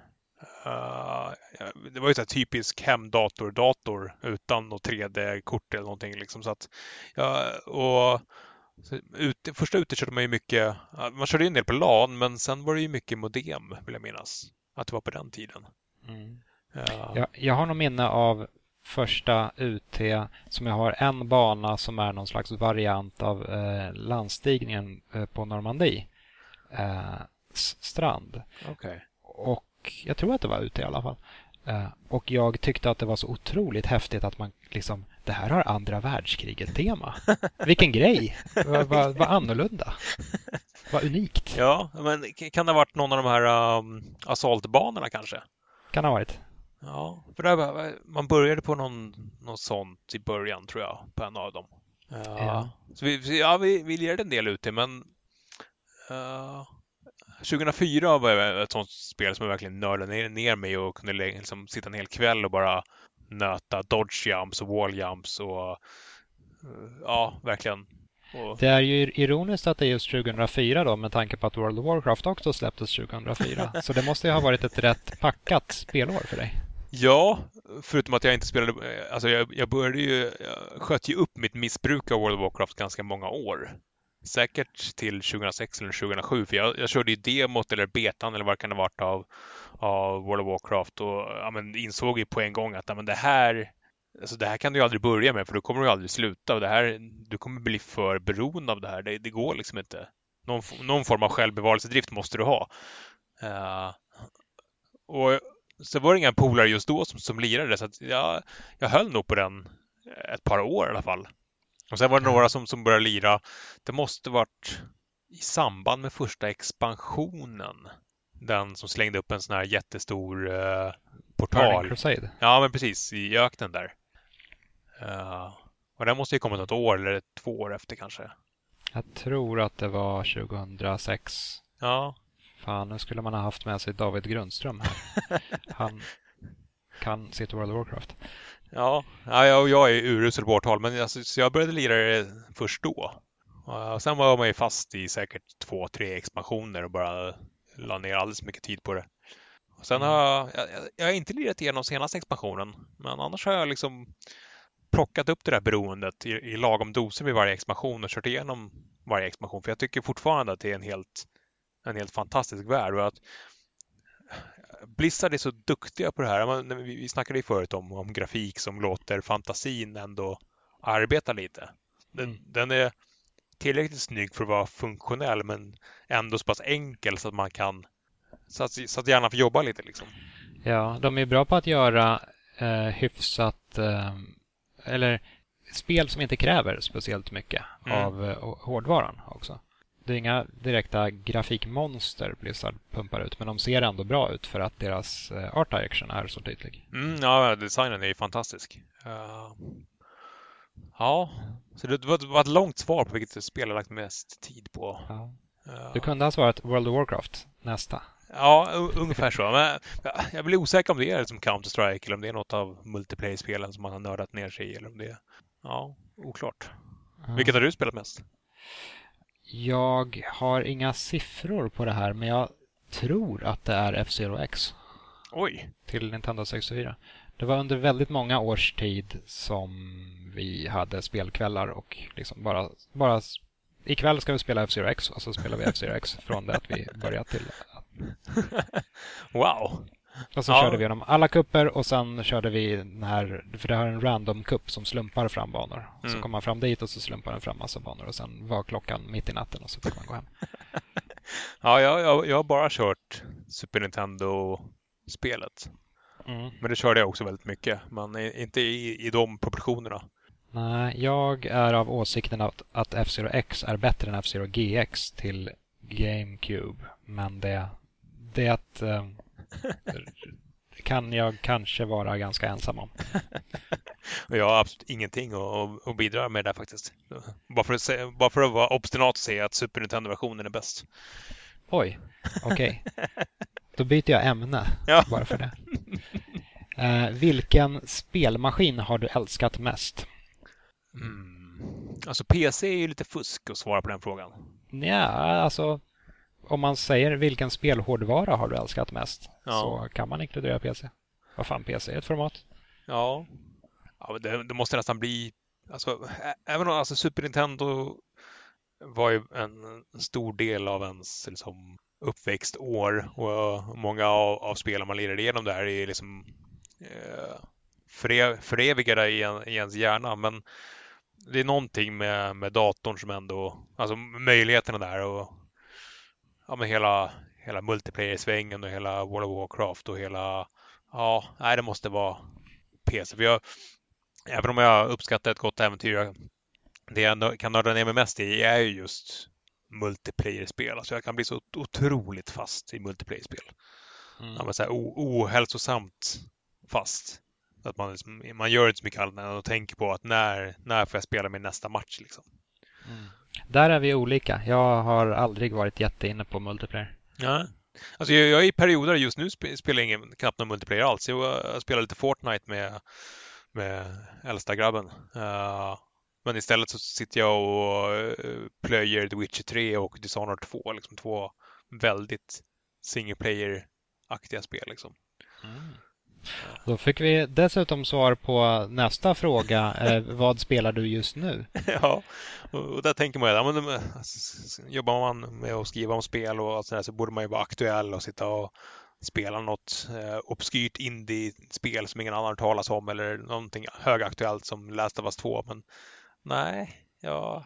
Uh, det var ju så här typisk hemdator-dator utan något tre D-kort eller någonting liksom, så att ja, och så ut, första ute körde man ju mycket, man körde en del på LAN, men sen var det ju mycket modem, vill jag minnas att det var på den tiden. Mm. Uh. Jag, jag har någon minne av första U T som jag har en bana som är någon slags variant av eh, landstigningen eh, på Normandie eh, strand. Okay. Och jag tror att det var ute i alla fall. Uh, och jag tyckte att det var så otroligt häftigt att man liksom, det här har andra världskriget-tema. Vilken grej! Vad va, va annorlunda. Vad unikt. Ja, men kan det ha varit någon av de här um, assaultbanorna kanske? Kan det ha varit. Ja, för där, man började på någon, något sånt i början tror jag, på en av dem. Uh, ja. Så vi, ja, vi, vi lirade en del ute, men uh, tjugohundrafyra var ett sånt spel som jag verkligen nördade ner, ner mig och kunde liksom sitta en hel kväll och bara nöta dodge jumps och wall jumps och ja, verkligen. Och... Det är ju ironiskt att det är just tjugohundrafyra då, med tanke på att World of Warcraft också släpptes tjugohundrafyra. Så det måste ju ha varit ett rätt packat spelår för dig. Ja, förutom att jag inte spelade, alltså jag, jag började ju, jag sköt ju upp mitt missbruk av World of Warcraft ganska många år. säkert till tjugohundrasex eller tjugohundrasju, för jag, jag körde ju demot eller betan eller vad det kan ha varit av, av World of Warcraft och ja, men insåg ju på en gång att ja, men det här alltså det här kan du ju aldrig börja med, för då kommer du aldrig sluta, och det här, du kommer bli för beroende av det här. Det, det går liksom inte. Någon, någon form av självbevarelsedrift måste du ha. Uh, och så var det inga polare just då som, som lirade, så att jag, jag höll nog på den ett par år i alla fall. Och sen var det några som, som började lira. Det måste varit i samband med första expansionen. Den som slängde upp en sån här jättestor uh, portal. Burning Crusade. Ja, men precis. I öknen där. Uh, och den måste ju komma ett år eller två år efter kanske. Jag tror att det var tjugohundrasex. Ja. Fan, nu skulle man ha haft med sig David Grundström här. Han kan sitt World of Warcraft. Ja, ja jag, jag är urusel på årtal, men alltså, så jag började lira det först då. Och sen var man ju fast i säkert två, tre expansioner och bara la ner alldeles mycket tid på det. Och sen har jag, jag, jag har inte lirat igenom senaste expansionen, men annars har jag liksom plockat upp det där beroendet i, i lagom doser vid varje expansion och kört igenom varje expansion. För jag tycker fortfarande att det är en helt, en helt fantastisk värld. Och att Blizzard är så duktiga på det här. Vi, vi snackade ju förut om, om grafik som låter fantasin ändå arbeta lite. Den, mm. den är tillräckligt snygg för att vara funktionell, men ändå så pass enkel så att man kan så att, så att hjärnan får jobba lite liksom. Ja, de är bra på att göra eh, hyfsat eh, eller spel som inte kräver speciellt mycket mm. av uh, hårdvaran också. Det är inga direkta grafikmonster Blizzard pumpar ut, men de ser ändå bra ut för att deras uh, art direction är så tydlig. Mm, ja, designen är ju fantastisk. Uh, ja, så det var, det var ett långt svar på vilket spel jag lagt mest tid på. Ja. Uh, du kunde ha svarat World of Warcraft nästa. Ja, ungefär så. Men jag blir osäker om det är som Counter-Strike eller om det är något av multiplayer-spelen som man har nördat ner sig i, eller om det är, ja, oklart. Mm. Vilket har du spelat mest? Jag har inga siffror på det här, men jag tror att det är F-Zero X. Oj! Till Nintendo sextiofyra. Det var under väldigt många års tid som vi hade spelkvällar och liksom bara, bara ikväll ska vi spela F-Zero X och så spelar vi F-Zero X från det att vi börjat till. Wow! Och så ja. körde vi genom alla kupper och sen körde vi den här, för det har en random kupp som slumpar fram banor. Mm. Så kom man fram dit och så slumpar den fram massa banor och sen var klockan mitt i natten och så fick man gå hem. Ja, jag, jag, jag har bara kört Super Nintendo-spelet. Mm. Men det körde jag också väldigt mycket, men inte i, i de proportionerna. Nej, jag är av åsikten att, att F-Zero X är bättre än F-Zero G X till GameCube. Men det, det att, eh, kan jag kanske vara ganska ensam om. Jag har absolut ingenting att, att bidra med där faktiskt. Bara för, att se, bara för att vara obstinat och säga att Super Nintendo-versionen är bäst. Oj, okej. Okay. Då byter jag ämne ja. bara för det. Eh, vilken spelmaskin har du älskat mest? Mm. Alltså P C är ju lite fusk att svara på den frågan. Ja, alltså om man säger vilken spelhårdvara har du älskat mest ja. så kan man inkludera P C. Vad fan, P C är ett format. Ja, ja det, det måste nästan bli alltså, även om alltså, Super Nintendo var ju en stor del av ens liksom, uppväxtår och många av, av spelen man lirade igenom där är liksom eh, förev, förevigade i, en, i ens hjärna, men det är någonting med, med datorn som ändå, alltså möjligheterna där och ja, men hela, hela multiplayer-svängen och hela World of Warcraft och hela, ja, nej, det måste vara P C. För jag, även om jag uppskattar ett gott äventyr, det jag kan nörda ner mig mest i är ju just multiplayer-spel. Alltså jag kan bli så otroligt fast i multiplayer-spel. Mm. Ja, men så här ohälsosamt fast. Att man, man gör inte så mycket annat än att tänka på att när, när får jag spela min nästa match liksom. Mm. Där är vi olika. Jag har aldrig varit jätteinne på multiplayer. Ja. Alltså jag, jag är i perioder just nu spelar ingen knappt någon multiplayer alls. Jag, jag spelar lite Fortnite med, med äldsta grabben. Uh, men istället så sitter jag och uh, plöjer The Witcher tre och Dishonored två. Liksom två väldigt single player-aktiga spel liksom. Mm. Då fick vi dessutom svar på nästa fråga. Eh, vad spelar du just nu? Ja, och där tänker man ju, ja, men, jobbar man med att skriva om spel och sådär, så borde man ju vara aktuell och sitta och spela något eh, obskyrt indie-spel som ingen annan talas om eller någonting högaktuellt som Last of Us två. Men nej, ja...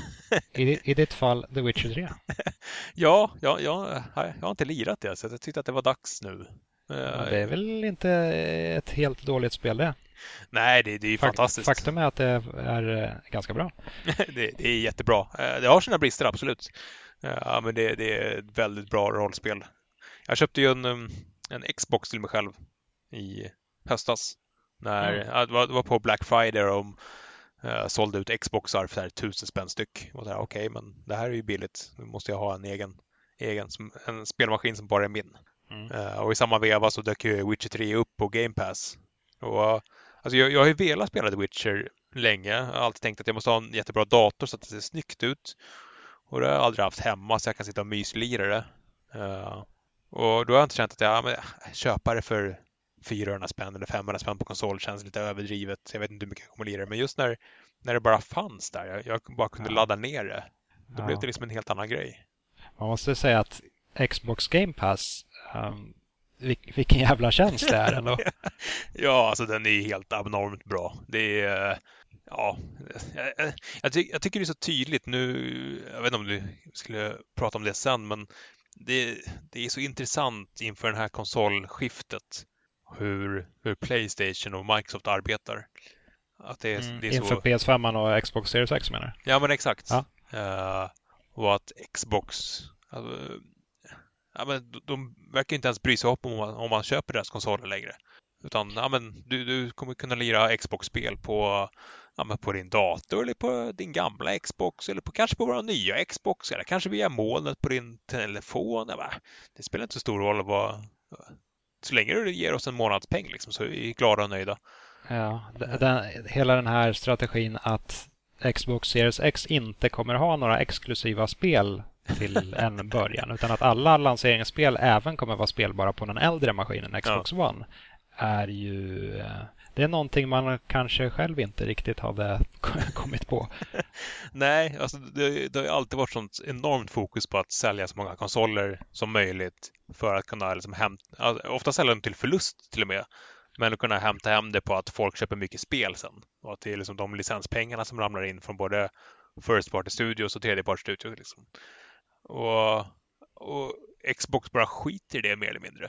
I, I ditt fall The Witcher tre? ja, ja, ja, jag har inte lirat det, så jag tyckte att det var dags nu. Ja, det är väl inte ett helt dåligt spel det? Nej, det, det är ju Fakt, fantastiskt. Faktum är att det är ganska bra. det, det är jättebra. Det har sina brister, absolut. Ja, men det, det är ett väldigt bra rollspel. Jag köpte ju en, en Xbox till mig själv i höstas. När, mm. ja, det, var, det var på Black Friday och de uh, sålde ut Xboxar för tusen spänn styck. Och okej, okay, men det här är ju billigt. Nu måste jag ha en egen, egen en spelmaskin som bara är min. Mm. Uh, och i samma veva så dök ju Witcher tre upp på Game Pass. Och, alltså jag, jag har ju velat spela The Witcher länge. Jag har alltid tänkt att jag måste ha en jättebra dator så att det ser snyggt ut. Och det har jag aldrig haft hemma så jag kan sitta och myslira det. Uh, och då har jag inte känt att jag men, köpa det för fyrahundra spänn eller femhundra spänn på konsol känns lite överdrivet. Jag vet inte hur mycket jag kommer lira det. Men just när, när det bara fanns där, jag, jag bara kunde ja. ladda ner det. Då ja. blev det liksom en helt annan grej. Man måste säga att Xbox Game Pass, um, vilken jävla tjänst det är ändå. Ja, alltså den är helt abnormt bra. Det är, ja, jag, jag, ty- jag tycker det är så tydligt nu, jag vet inte om du skulle prata om det sen, men det, det är så intressant inför det här konsolskiftet hur, hur PlayStation och Microsoft arbetar. Att det är, mm, det är inför så... P S fem och Xbox Series X menar du? Ja, men exakt. Ja. Uh, och att Xbox... Alltså, ja, men de, de verkar inte ens bry sig upp om man, om man köper deras konsoler längre. Utan ja, men du, du kommer kunna lira Xbox-spel på, ja, men på din dator eller på din gamla Xbox eller på, kanske på våra nya Xbox eller kanske via molnet på din telefon. Ja, det spelar inte så stor roll vad, så länge du ger oss en månadspeng liksom, så är vi glada och nöjda. Ja, den, hela den här strategin att Xbox Series X inte kommer ha några exklusiva spel till en början, utan att alla lanseringsspel även kommer vara spelbara på den äldre maskinen Xbox ja. One är ju, det är någonting man kanske själv inte riktigt hade kommit på. Nej, alltså det, det har ju alltid varit sånt enormt fokus på att sälja så många konsoler som möjligt för att kunna liksom hämta, ofta sälja dem till förlust till och med, men att kunna hämta hem det på att folk köper mycket spel sen. Och att det är liksom de licenspengarna som ramlar in från både First Party Studios och tredje Party Studios liksom. Och, och Xbox bara skiter i det mer eller mindre.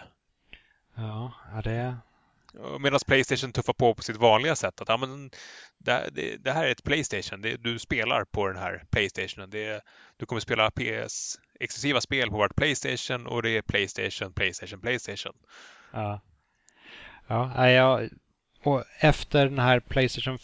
Ja, det... Medan PlayStation tuffar på på sitt vanliga sätt. Att ja, men det, det, det här är ett PlayStation. Det, du spelar på den här PlayStationen. Det, du kommer spela P S-exklusiva spel på vårt PlayStation och det är PlayStation, PlayStation, PlayStation. Ja, ja, jag, och efter den här PlayStation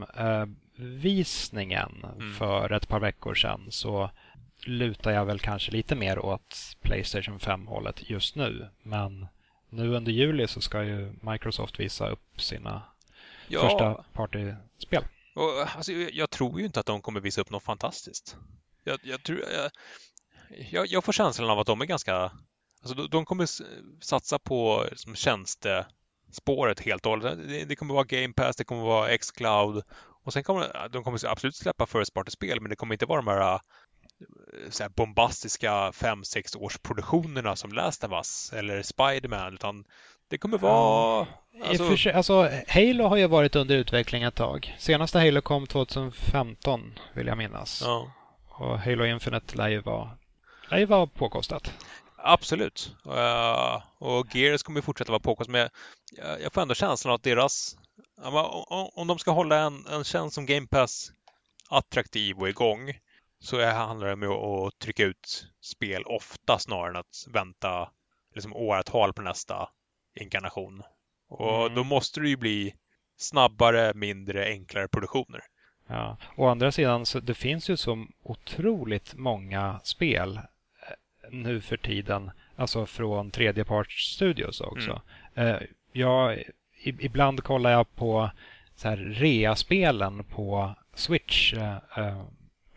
fem-visningen uh, mm. för ett par veckor sedan så lutar jag väl kanske lite mer åt PlayStation fem-hållet just nu. Men nu under juli så ska ju Microsoft visa upp sina ja. första partyspel. Och, alltså, jag, jag tror ju inte att de kommer visa upp något fantastiskt. Jag, jag, tror, jag, jag, jag får känslan av att de är ganska... Alltså, de, de kommer satsa på liksom, tjänstespåret helt och hållet. Det, det kommer vara Game Pass, det kommer vara xCloud. Och sen kommer de kommer absolut släppa first party-spel, men det kommer inte vara de här... Så här bombastiska fem sex års produktionerna som Last of Us eller Spider-Man, utan det kommer vara... Alltså... Sig, alltså, Halo har ju varit under utveckling ett tag. Senaste Halo kom tjugohundrafemton, vill jag minnas. Ja. Och Halo Infinite lär ju vara, lär ju vara påkostat. Absolut. Uh, och Gears kommer fortsätta vara påkostat, men jag, jag får ändå känslan att deras... Om, om de ska hålla en, en tjänst som Game Pass attraktiv och igång, så handlar det om att trycka ut spel ofta snarare än att vänta liksom åratal på nästa inkarnation. Och mm. då måste det ju bli snabbare, mindre, enklare produktioner. Ja. Å andra sidan, så det finns ju så otroligt många spel nu för tiden, alltså från tredjepartsstudios också. Mm. Jag, ibland kollar jag på så här rea-spelen på Switch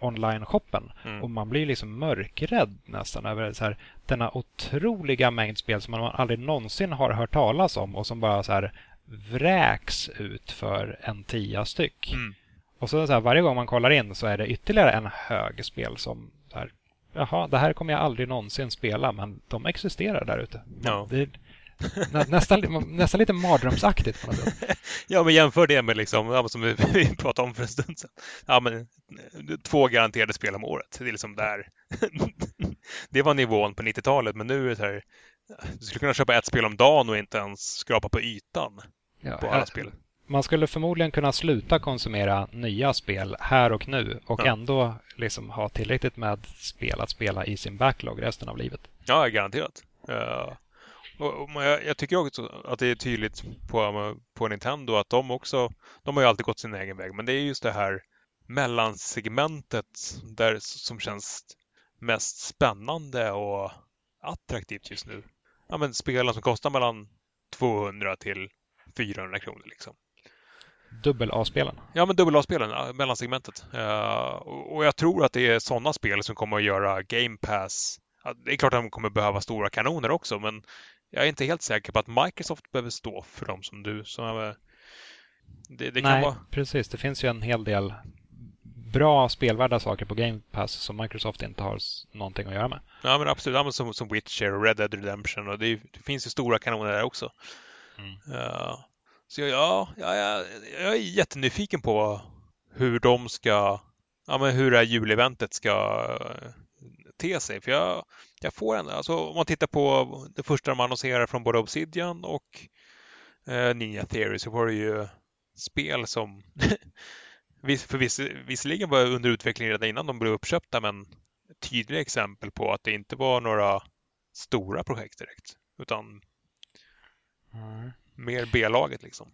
online-shoppen. Mm. Och man blir liksom mörkrädd nästan över så här, denna otroliga mängd spel som man aldrig någonsin har hört talas om och som bara så här vräks ut för en tia styck. Mm. Och så, så här, varje gång man kollar in så är det ytterligare en hög spel som så här, jaha, det här kommer jag aldrig någonsin spela, men de existerar där ute. Ja. Det är nä, nästan, nästan lite mardrömsaktigt på något sätt. Ja, men jämför det med liksom, som vi pratade om för en stund sedan. Ja, men två garanterade spel om året. Det är liksom där. Det var nivån på nittiotalet, men nu är det så här. Du skulle kunna köpa ett spel om dagen och inte ens skrapa på ytan Ja, på alla jag, spel. Man skulle förmodligen kunna sluta konsumera nya spel här och nu och Ja. ändå liksom ha tillräckligt med spel att spela i sin backlog resten av livet. Ja, garanterat. Uh, och, och jag, jag tycker också att det är tydligt på, på Nintendo att de också, de har ju alltid gått sin egen väg, men det är just det här mellansegmentet där som känns mest spännande och attraktivt just nu. Ja, men spelen som kostar mellan tvåhundra till fyrahundra kronor liksom. Dubbel-A-spelen. Ja, men dubbel A-spelen, mellansegmentet. Uh, och, och jag tror att det är sådana spel som kommer att göra Game Pass. Ja, det är klart att de kommer behöva stora kanoner också, men jag är inte helt säker på att Microsoft behöver stå för dem som du. Som, det, det kan Nej, vara... precis. Det finns ju en hel del bra spelvärda saker på Game Pass som Microsoft inte har någonting att göra med. Ja, men absolut. Ja, men som, som Witcher och Red Dead Redemption. Och det, är, det finns ju stora kanoner där också. Mm. Uh, så ja, ja, ja, jag är jättenyfiken på hur de ska, ja, men hur det här juleventet ska te sig. För jag, jag får en, alltså om man tittar på det första de annonserar från både Obsidian och eh, Ninja Theory, så var det ju spel som för viss, visserligen var under utveckling redan innan de blev uppköpta, men tydliga exempel på att det inte var några stora projekt direkt, utan Mm. mer B-laget liksom.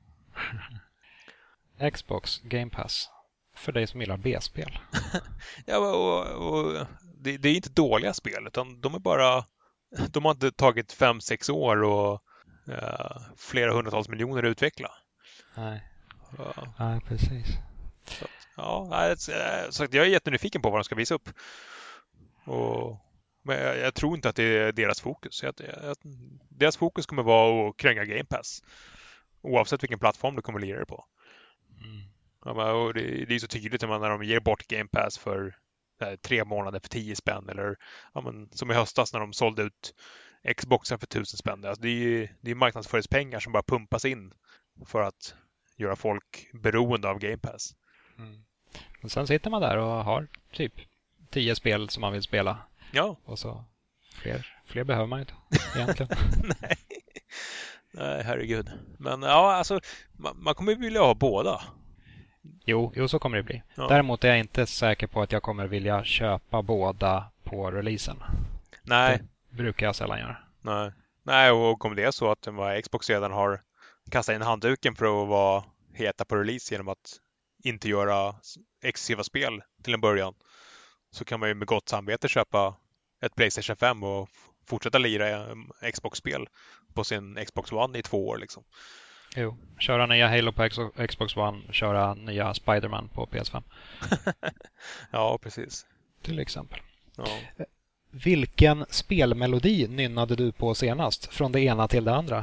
Xbox Game Pass. För dig som gillar B-spel. Ja, och, och det, det är inte dåliga spel, utan de är bara, de har inte tagit fem, sex år och uh, flera hundratals miljoner att utveckla. Nej, Uh, Nej precis. så, ja, så jag är jättenyfiken på vad de ska visa upp. Och, men jag, jag tror inte att det är deras fokus. Jag, jag, deras fokus kommer vara att kränga Game Pass. Oavsett vilken plattform du kommer att lira det på. Mm. Ja, och det, det är så tydligt när de ger bort Game Pass för här, tre månader för tio spänn. Eller ja, men, som i höstas när de sålde ut Xboxen för tusen spänn. Alltså, det är, det är marknadsföringspengar som bara pumpas in för att göra folk beroende av Game Pass. Mm. Och sen sitter man där och har typ tio spel som man vill spela. Ja. Och så fler, fler behöver man ju inte egentligen. Nej. Nej, herregud. Men ja, alltså man, man kommer ju vilja ha båda. Jo, jo, så kommer det bli. Ja. Däremot är jag inte säker på att jag kommer vilja köpa båda på releasen. Nej. Det brukar jag sällan göra. Nej. Nej, och om det är så att Xbox redan har kastat in handduken för att vara heta på release genom att inte göra exklusiva spel till en början, så kan man ju med gott samvete köpa ett PlayStation fem och fortsätta lira Xbox-spel på sin Xbox One i två år liksom. Jo, köra nya Halo på Xbox One, köra nya Spider-Man på P S fem. Ja, precis. Till exempel. Ja. Vilken spelmelodi nynnade du på senast? Från det ena till det andra?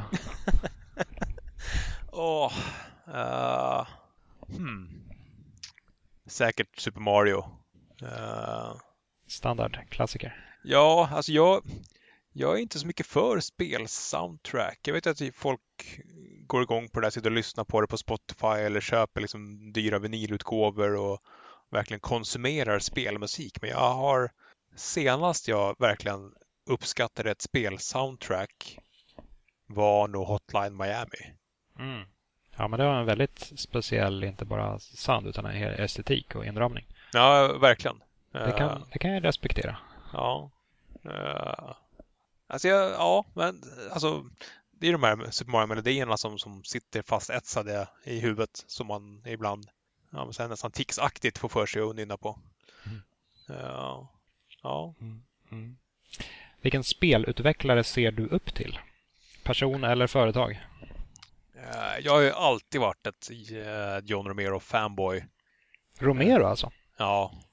Åh, oh, uh, hmm. Säkert Super Mario. Uh, Standard, klassiker. ja, alltså jag, jag är inte så mycket för spelsoundtrack. Jag vet att folk går igång på det där, sitter och lyssnar på det på Spotify eller köper liksom dyra vinylutgåvor och verkligen konsumerar spelmusik. Men jag har senast jag verkligen uppskattade ett spelsoundtrack var nog Hotline Miami. Mm. Ja, men det var en väldigt speciell, inte bara sound utan en hel estetik och inramning. Ja, verkligen. Det kan, det kan jag respektera. Ja. Uh, alltså, jag, ja, men alltså det är de här Super Mario-melodierna som, som sitter fast etsade i huvudet som man ibland ja, men sen nästan ticsaktigt får för sig att nynna på. Mm. Uh, ja. Mm. Mm. Vilken spelutvecklare ser du upp till? Person eller företag? Uh, jag har ju alltid varit ett uh, John Romero-fanboy. Romero alltså? Ja.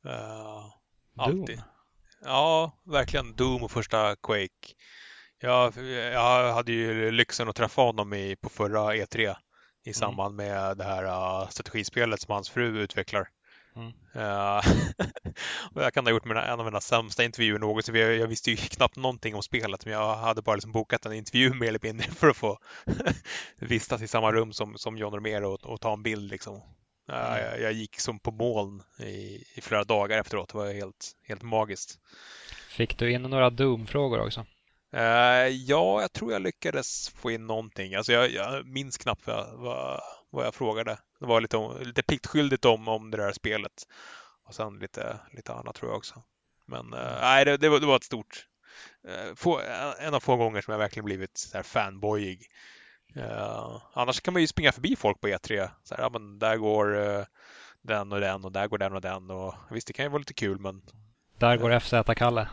Uh, Doom? alltid. Ja, verkligen. Doom och första Quake. Jag, jag hade ju lyxen att träffa honom i, på förra E tre i samband med det här uh, strategispelet som hans fru utvecklar. Mm. Uh, och jag kan ha gjort mina, en av mina sämsta intervjuer någonsin. Jag, jag visste ju knappt någonting om spelet, men jag hade bara liksom bokat en intervju mer eller mindre för att få vistas i samma rum som, som John Romero och, och ta en bild. Liksom. Uh, Mm. jag, jag gick som på moln i, i flera dagar efteråt. Det var helt, helt magiskt. Fick du in några Doom-frågor också? Uh, ja, jag tror jag lyckades få in någonting. Alltså jag, jag minns knappt vad, vad, vad jag frågade. Det var lite, om, lite pliktskyldigt om, om det där spelet. Och sen lite, lite annat tror jag också. Men uh, nej, det, det, var, det var ett stort... Uh, få, en av få gånger som jag verkligen blivit så här fanboyig. Uh, annars kan man ju springa förbi folk på E tre. Så här, ja, men där går uh, den och den och där går den och den. Och, visst, det kan ju vara lite kul, men... Där går F Z-Kalle.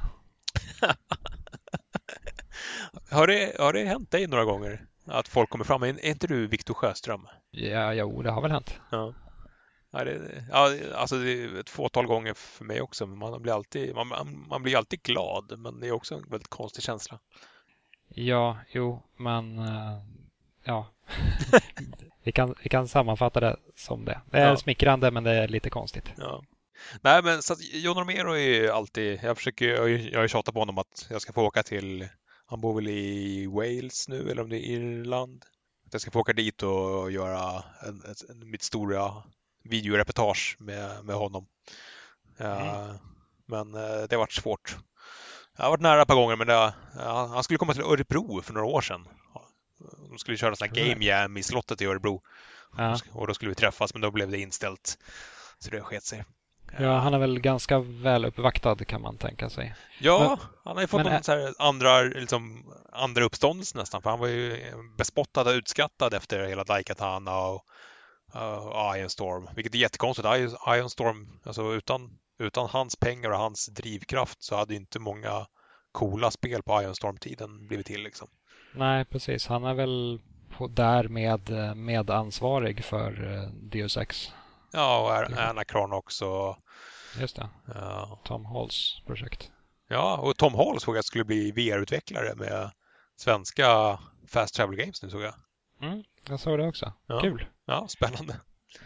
Har det, har det hänt dig några gånger att folk kommer fram? Är inte du Viktor Sjöström? Ja, jo, det har väl hänt. Ja. Ja, det, ja, alltså det är ett fåtal gånger för mig också. Man blir alltid, man, man blir alltid glad, men det är också en väldigt konstig känsla. Ja, jo, men uh, ja. vi, kan, vi kan sammanfatta det som det. Det är Ja. smickrande, men det är lite konstigt. Ja. Nej, men så att John Romero är alltid, jag försöker, jag har ju tjatat på honom att jag ska få åka till, han bor väl i Wales nu, eller om det är Irland. Att jag ska få åka dit och göra en, en, mitt stora videoreportage med, med honom. Mm. Uh, men uh, det har varit svårt. Jag har varit nära ett par gånger, men det, uh, han skulle komma till Örebro för några år sedan. De skulle köra en sån här game jam i slottet i Örebro. Ja. Och då skulle vi träffas, men då blev det inställt. Så det sket sig. Ja, han är väl ganska väl uppvaktad kan man tänka sig. Ja, men, han har ju fått någon ä- så här andra, liksom, andra uppståndelse nästan. För han var ju bespottad och utskattad efter hela Daikatana och uh, Iron Storm. Vilket är jättekonstigt. Iron Storm, alltså utan, utan hans pengar och hans drivkraft så hade inte många coola spel på Iron Storm-tiden blivit till. Liksom. Nej, precis. Han är väl på där med medansvarig för uh, Deus Ex. Ja, och Anacron också. Just det. Ja. Tom Halls projekt. Ja, och Tom Hall såg jag skulle bli V R-utvecklare med svenska Fast Travel Games nu, såg jag. Mm, jag såg det också. Ja. Kul. Ja, spännande.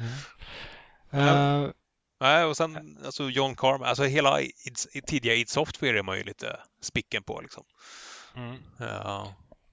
Mm. Uh, Nej, och sen alltså John Carmack, alltså hela id, tidiga id Software är man ju lite spicken på liksom. Mm. Ja.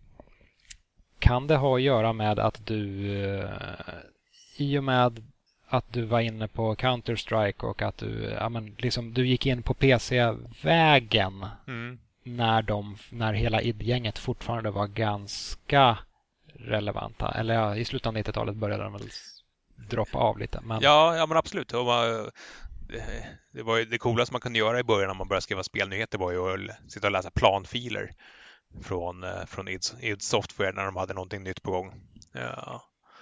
Kan det ha att göra med att du uh, i och med att du var inne på Counter-Strike och att du, ja, men liksom, du gick in på P C-vägen mm. när, de, när hela id-gänget fortfarande var ganska relevanta. Eller ja, i slutet av nittiotalet började de väl droppa av lite. Men... Ja, ja, men absolut. Och man, det var ju det coolaste man kunde göra i början när man började skriva spelnyheter var ju att sitta och läsa planfiler från, från id, id Software när de hade någonting nytt på gång. Ja.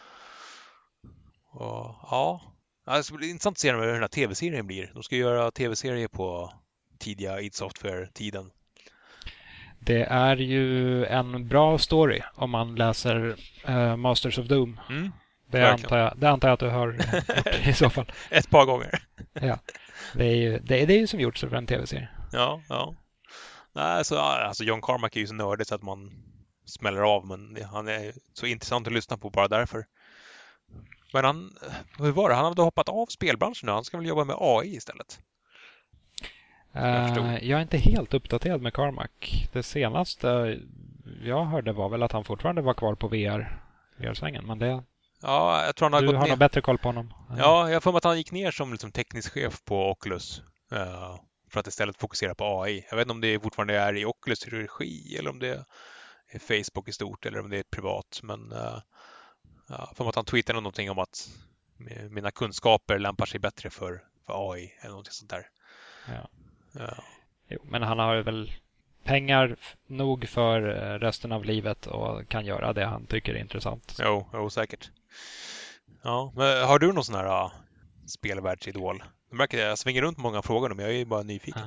Och, ja, det ska bli intressant att se hur den här tv-serien blir. De ska göra tv-serier på tidiga id Software-tiden. Det är ju en bra story om man läser uh, Masters of Doom. Mm, det, antar jag, det antar jag att du har gjort i så fall. Ett par gånger. Ja, det är ju, det är, det är ju som gjorts för en tv-serie. Ja, ja. Nej, alltså, alltså John Carmack är ju så nördig så att man smäller av. Men han är så intressant att lyssna på bara därför. Men han, hur var det? Han hade hoppat av spelbranschen nu. Han ska väl jobba med A I istället? Jag, uh, jag är inte helt uppdaterad med Carmack. Det senaste jag hörde var väl att han fortfarande var kvar på V R, V R-svängen. Men det... Ja, jag tror han har du gått har ner. nog bättre koll på honom. Ja, jag får mig att han gick ner som liksom teknisk chef på Oculus. Uh, för att istället fokusera på A I. Jag vet inte om det fortfarande är i Oculus regi eller om det är Facebook i stort eller om det är privat. Men uh, ja, för att han tweetade någonting om att mina kunskaper lämpar sig bättre för, för A I eller någonting sånt där. Ja. Ja. Jo, men han har väl pengar nog för resten av livet och kan göra det han tycker är intressant. Jo, jo säkert. Ja, men har du någon sån här uh, spelvärldsidol? Jag märker att jag svänger runt många frågor nu, men jag är bara nyfiken.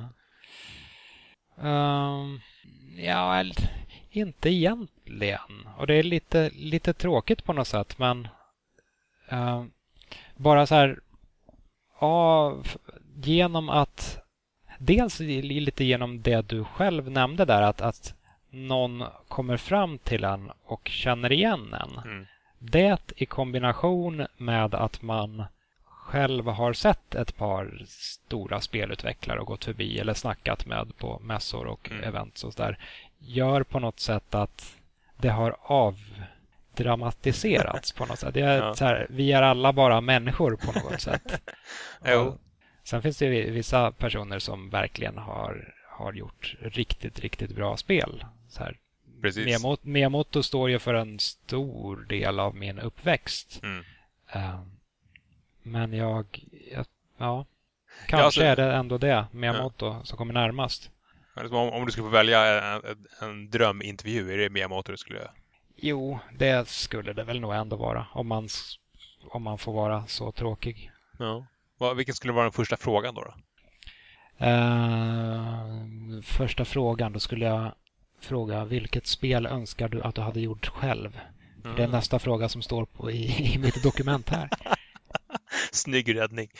Ja, um, ja inte egentligen. Och det är lite, lite tråkigt på något sätt, men uh, bara så här, ja, genom att dels lite genom det du själv nämnde där, att, att någon kommer fram till en och känner igen en. Mm. Det i kombination med att man själv har sett ett par stora spelutvecklare och gått förbi eller snackat med på mässor och mm. events och där, gör på något sätt att det har avdramatiserats på något sätt. Det är ja. så här, vi är alla bara människor på något sätt. Jo. Sen finns det vissa personer som verkligen har, har gjort riktigt, riktigt bra spel. Så här. Miyamoto, Miyamoto står ju för en stor del av min uppväxt. Mm. Uh, men jag, jag ja, kanske ja, alltså, är det ändå det Miyamoto ja. som kommer närmast. Om, om du skulle få välja en, en drömintervju, är det Miyamoto du skulle? Jo, det skulle det väl nog ändå vara, om man, om man får vara så tråkig. Ja. Vilken skulle vara den första frågan då? då? Uh, första frågan, då skulle jag fråga, vilket spel önskar du att du hade gjort själv? Mm. Det är nästa fråga som står på i, i mitt dokument här. Snygg räddning.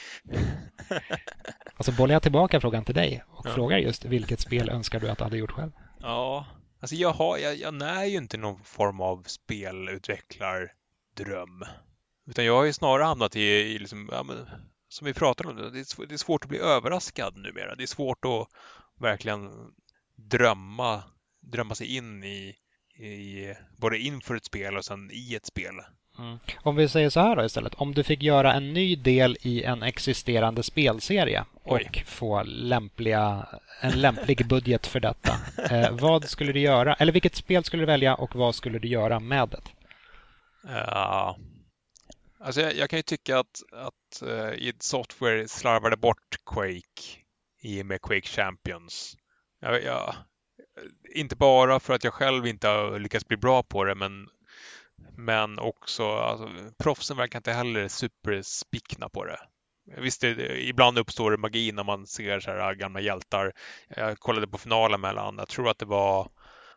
Alltså bollar jag tillbaka frågan till dig och ja. frågar just, vilket spel önskar du att du hade gjort själv? Ja, alltså jag, har, jag, jag är ju inte någon form av spelutvecklardröm. Utan jag har ju snarare hamnat i, i liksom, ja, men, som vi pratade om, det är, det är svårt att bli överraskad numera. Det är svårt att verkligen drömma, drömma sig in i, i både inför ett spel och sen i ett spel. Mm. Om vi säger så här då istället. Om du fick göra en ny del i en existerande spelserie och Oj. få lämpliga, en lämplig budget för detta. Eh, vad skulle du göra? Eller vilket spel skulle du välja och vad skulle du göra med det? Uh, alltså jag, jag kan ju tycka att, att uh, id Software slarvade bort Quake i med Quake Champions. Jag, jag, inte bara för att jag själv inte har lyckats bli bra på det, men Men också, alltså, proffsen verkar inte heller superspikna på det. Visst, det, ibland uppstår det magi när man ser så här gamla hjältar. Jag kollade på finalen mellan, jag tror att det var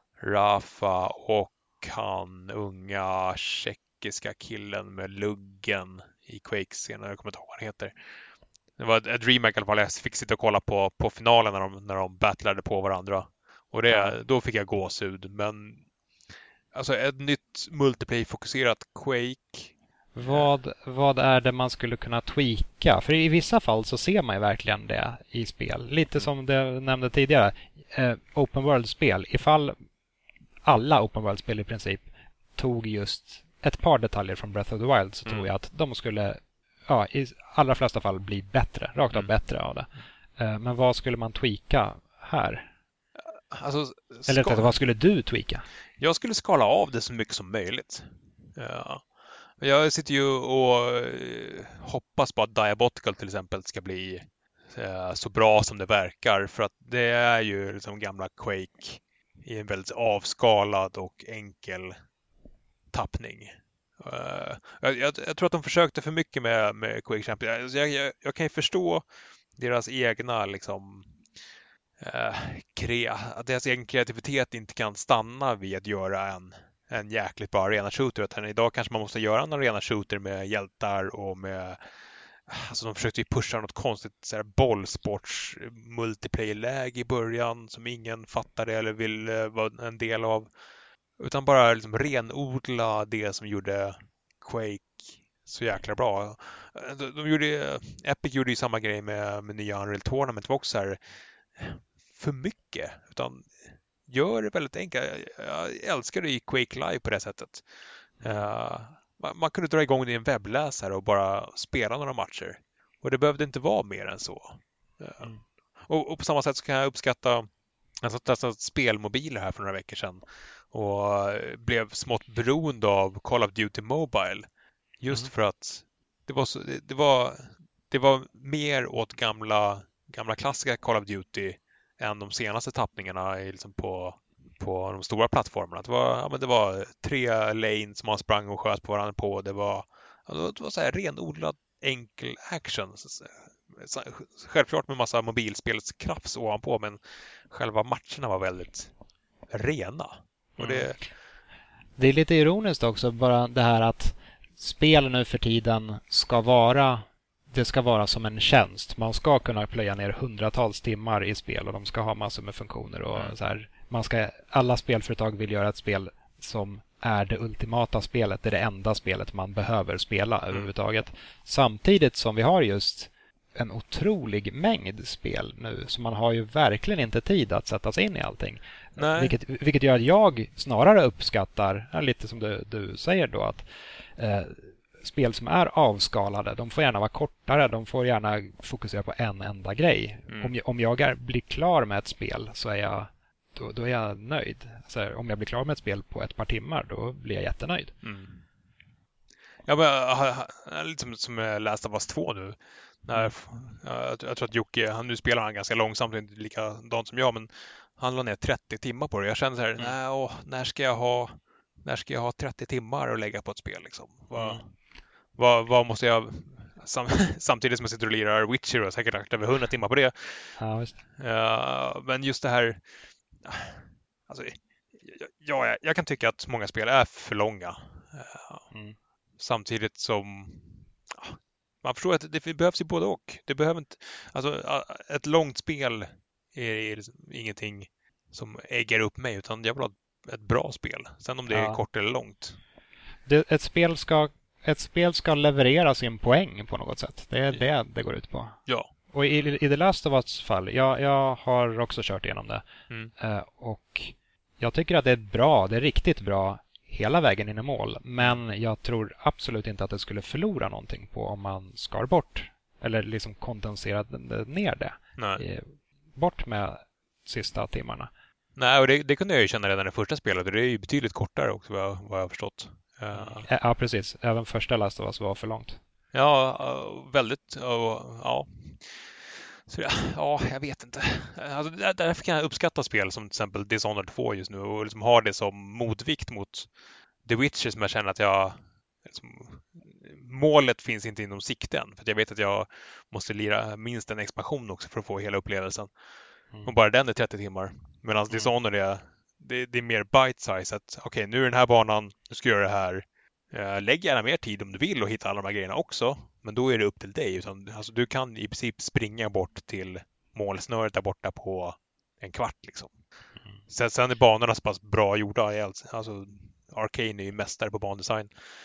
Rafa och han unga tjeckiska killen med luggen i Quake-scenen. Jag kommer inte ihåg vad han heter. Det var ett remake i alla fall. Jag fick sitta och kolla på, på finalen när de, när de battlade på varandra. Och det, då fick jag gåshud, men alltså ett nytt multiplayer-fokuserat Quake. Vad, vad är det man skulle kunna tweaka? För i vissa fall så ser man ju verkligen det i spel. Lite mm. som det nämnde tidigare. Eh, open world-spel. Ifall alla open world-spel i princip tog just ett par detaljer från Breath of the Wild, så mm. tror jag att de skulle ja, i allra flesta fall bli bättre. Rakt av mm. bättre av det. Eh, men vad skulle man tweaka här? Alltså, ska... Eller vad skulle du tweaka? Jag skulle skala av det så mycket som möjligt. Ja. Jag sitter ju och hoppas på att Diabotical till exempel ska bli så bra som det verkar. För att det är ju liksom gamla Quake i en väldigt avskalad och enkel tappning. Jag, jag, jag tror att de försökte för mycket med, med Quake Champions. Jag, jag, jag kan ju förstå deras egna liksom Uh, kre- att deras egen kreativitet inte kan stanna vid att göra en, en jäkligt bra arena shooter. Utan idag kanske man måste göra en arena shooter med hjältar och med, alltså de försökte ju pusha något konstigt så här bollsports multiplayer-läge i början som ingen fattade eller vill uh, vara en del av. Utan bara liksom renodla det som gjorde Quake så jäkla bra. De, de gjorde, Epic gjorde ju samma grej med, med nya Unreal Tournament. Det var också så här för mycket, utan gör det väldigt enkelt. Jag älskar det i Quake Live på det sättet. Uh, man, man kunde dra igång det i en webbläsare och bara spela några matcher. Och det behövde inte vara mer än så. Uh, mm. och, och på samma sätt så kan jag uppskatta, jag testade spelmobiler här för några veckor sedan och blev smått beroende av Call of Duty Mobile. Just mm. för att det var, så, det, det var det var mer åt gamla gamla klassiska Call of Duty än de senaste tappningarna liksom på, på de stora plattformarna. Det var, ja, men det var tre lanes som man sprang och sköt på varandra på. Det var, ja, det var så här renodlad enkel action. Självklart med massa mobilspelskrafts ovanpå, men själva matcherna var väldigt rena. Och det... Mm. det är lite ironiskt också, bara det här att spel nu för tiden ska vara det ska vara som en tjänst. Man ska kunna plöja ner hundratals timmar i spel och de ska ha massor med funktioner. Och Mm. så här, man ska, alla spelföretag vill göra ett spel som är det ultimata spelet. Det är det enda spelet man behöver spela mm. överhuvudtaget. Samtidigt som vi har just en otrolig mängd spel nu. Så man har ju verkligen inte tid att sätta sig in i allting. Nej. Vilket, vilket gör att jag snarare uppskattar, lite som du, du säger då, att eh, spel som är avskalade, de får gärna vara kortare, de får gärna fokusera på en enda grej. Mm. Om jag, om jag är, blir klar med ett spel så är jag, då, då är jag nöjd. Så om jag blir klar med ett spel på ett par timmar, då blir jag jättenöjd. Mm. Ja, men jag, liksom, som jag läste av oss två nu. När, jag, jag tror att Jocke, han, nu spelar han ganska långsamt, inte likadant som jag, men han la ner trettio timmar på det. Jag känner så här, mm. nej, åh, när ska jag ha när ska jag ha trettio timmar att lägga på ett spel liksom? Vad, mm. vad, vad måste jag sam, samtidigt som jag sitter och lirar Witcher och säkert lagt över hundra timmar på det. Ja, visst. Uh, men just det här, alltså, ja, jag, jag kan tycka att många spel är för långa. Uh, mm. Samtidigt som uh, man förstår att det behövs ju både och. Det behöver inte, alltså, ett långt spel är, är ingenting som äggar upp mig, utan jag vill ha ett bra spel. Sen om det ja. är kort eller långt. Det, ett, spel ska, ett spel ska leverera sin poäng på något sätt. Det är det det går ut på. Ja. Och i, i The Last of Us fall, jag, jag har också kört igenom det. Mm. Uh, och jag tycker att det är bra, det är riktigt bra hela vägen in i mål. Men jag tror absolut inte att det skulle förlora någonting på om man skar bort eller liksom kondenserade ner det. Nej. Bort med sista timmarna. Nej, och det, det kunde jag ju känna redan i första spelet. Och det är ju betydligt kortare också, vad jag, vad jag har förstått. Uh... Ja, precis. Även första Last of Us var för långt. Ja, väldigt. Ja, så, ja jag vet inte. Alltså, därför kan jag uppskatta spel som till exempel Dishonored två just nu och liksom ha det som motvikt mot The Witcher, som jag känner att jag liksom, målet finns inte inom sikten. För att jag vet att jag måste lira minst en expansion också för att få hela upplevelsen. Mm. Och bara den är trettio timmar. Medan mm. Dishonored är, det, det är mer bite-size. Att okej, okay, nu är den här banan, nu ska jag göra det här. Uh, lägg gärna mer tid om du vill och hitta alla de här grejerna också. Men då är det upp till dig. Utan, alltså, du kan i princip springa bort till målsnöret där borta på en kvart. Liksom. Mm. Sen, sen är banorna så pass bra gjorda. Alltså, Arcane är ju mästare på bandesign.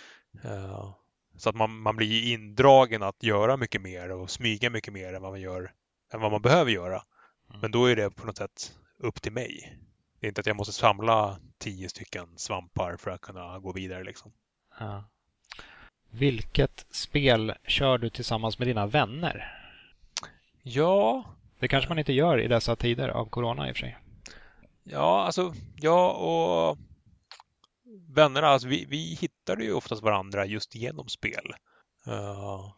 Uh, så att man, man blir indragen att göra mycket mer och smyga mycket mer än vad man gör, än vad man behöver göra. Mm. Men då är det på något sätt upp till mig. Det är inte att jag måste samla tio stycken svampar för att kunna gå vidare liksom. Ja. Vilket spel kör du tillsammans med dina vänner? Ja. Det kanske man inte gör i dessa tider av corona i och för sig. Ja, alltså jag och vännerna, alltså, vi, vi hittade ju oftast varandra just genom spel. Uh,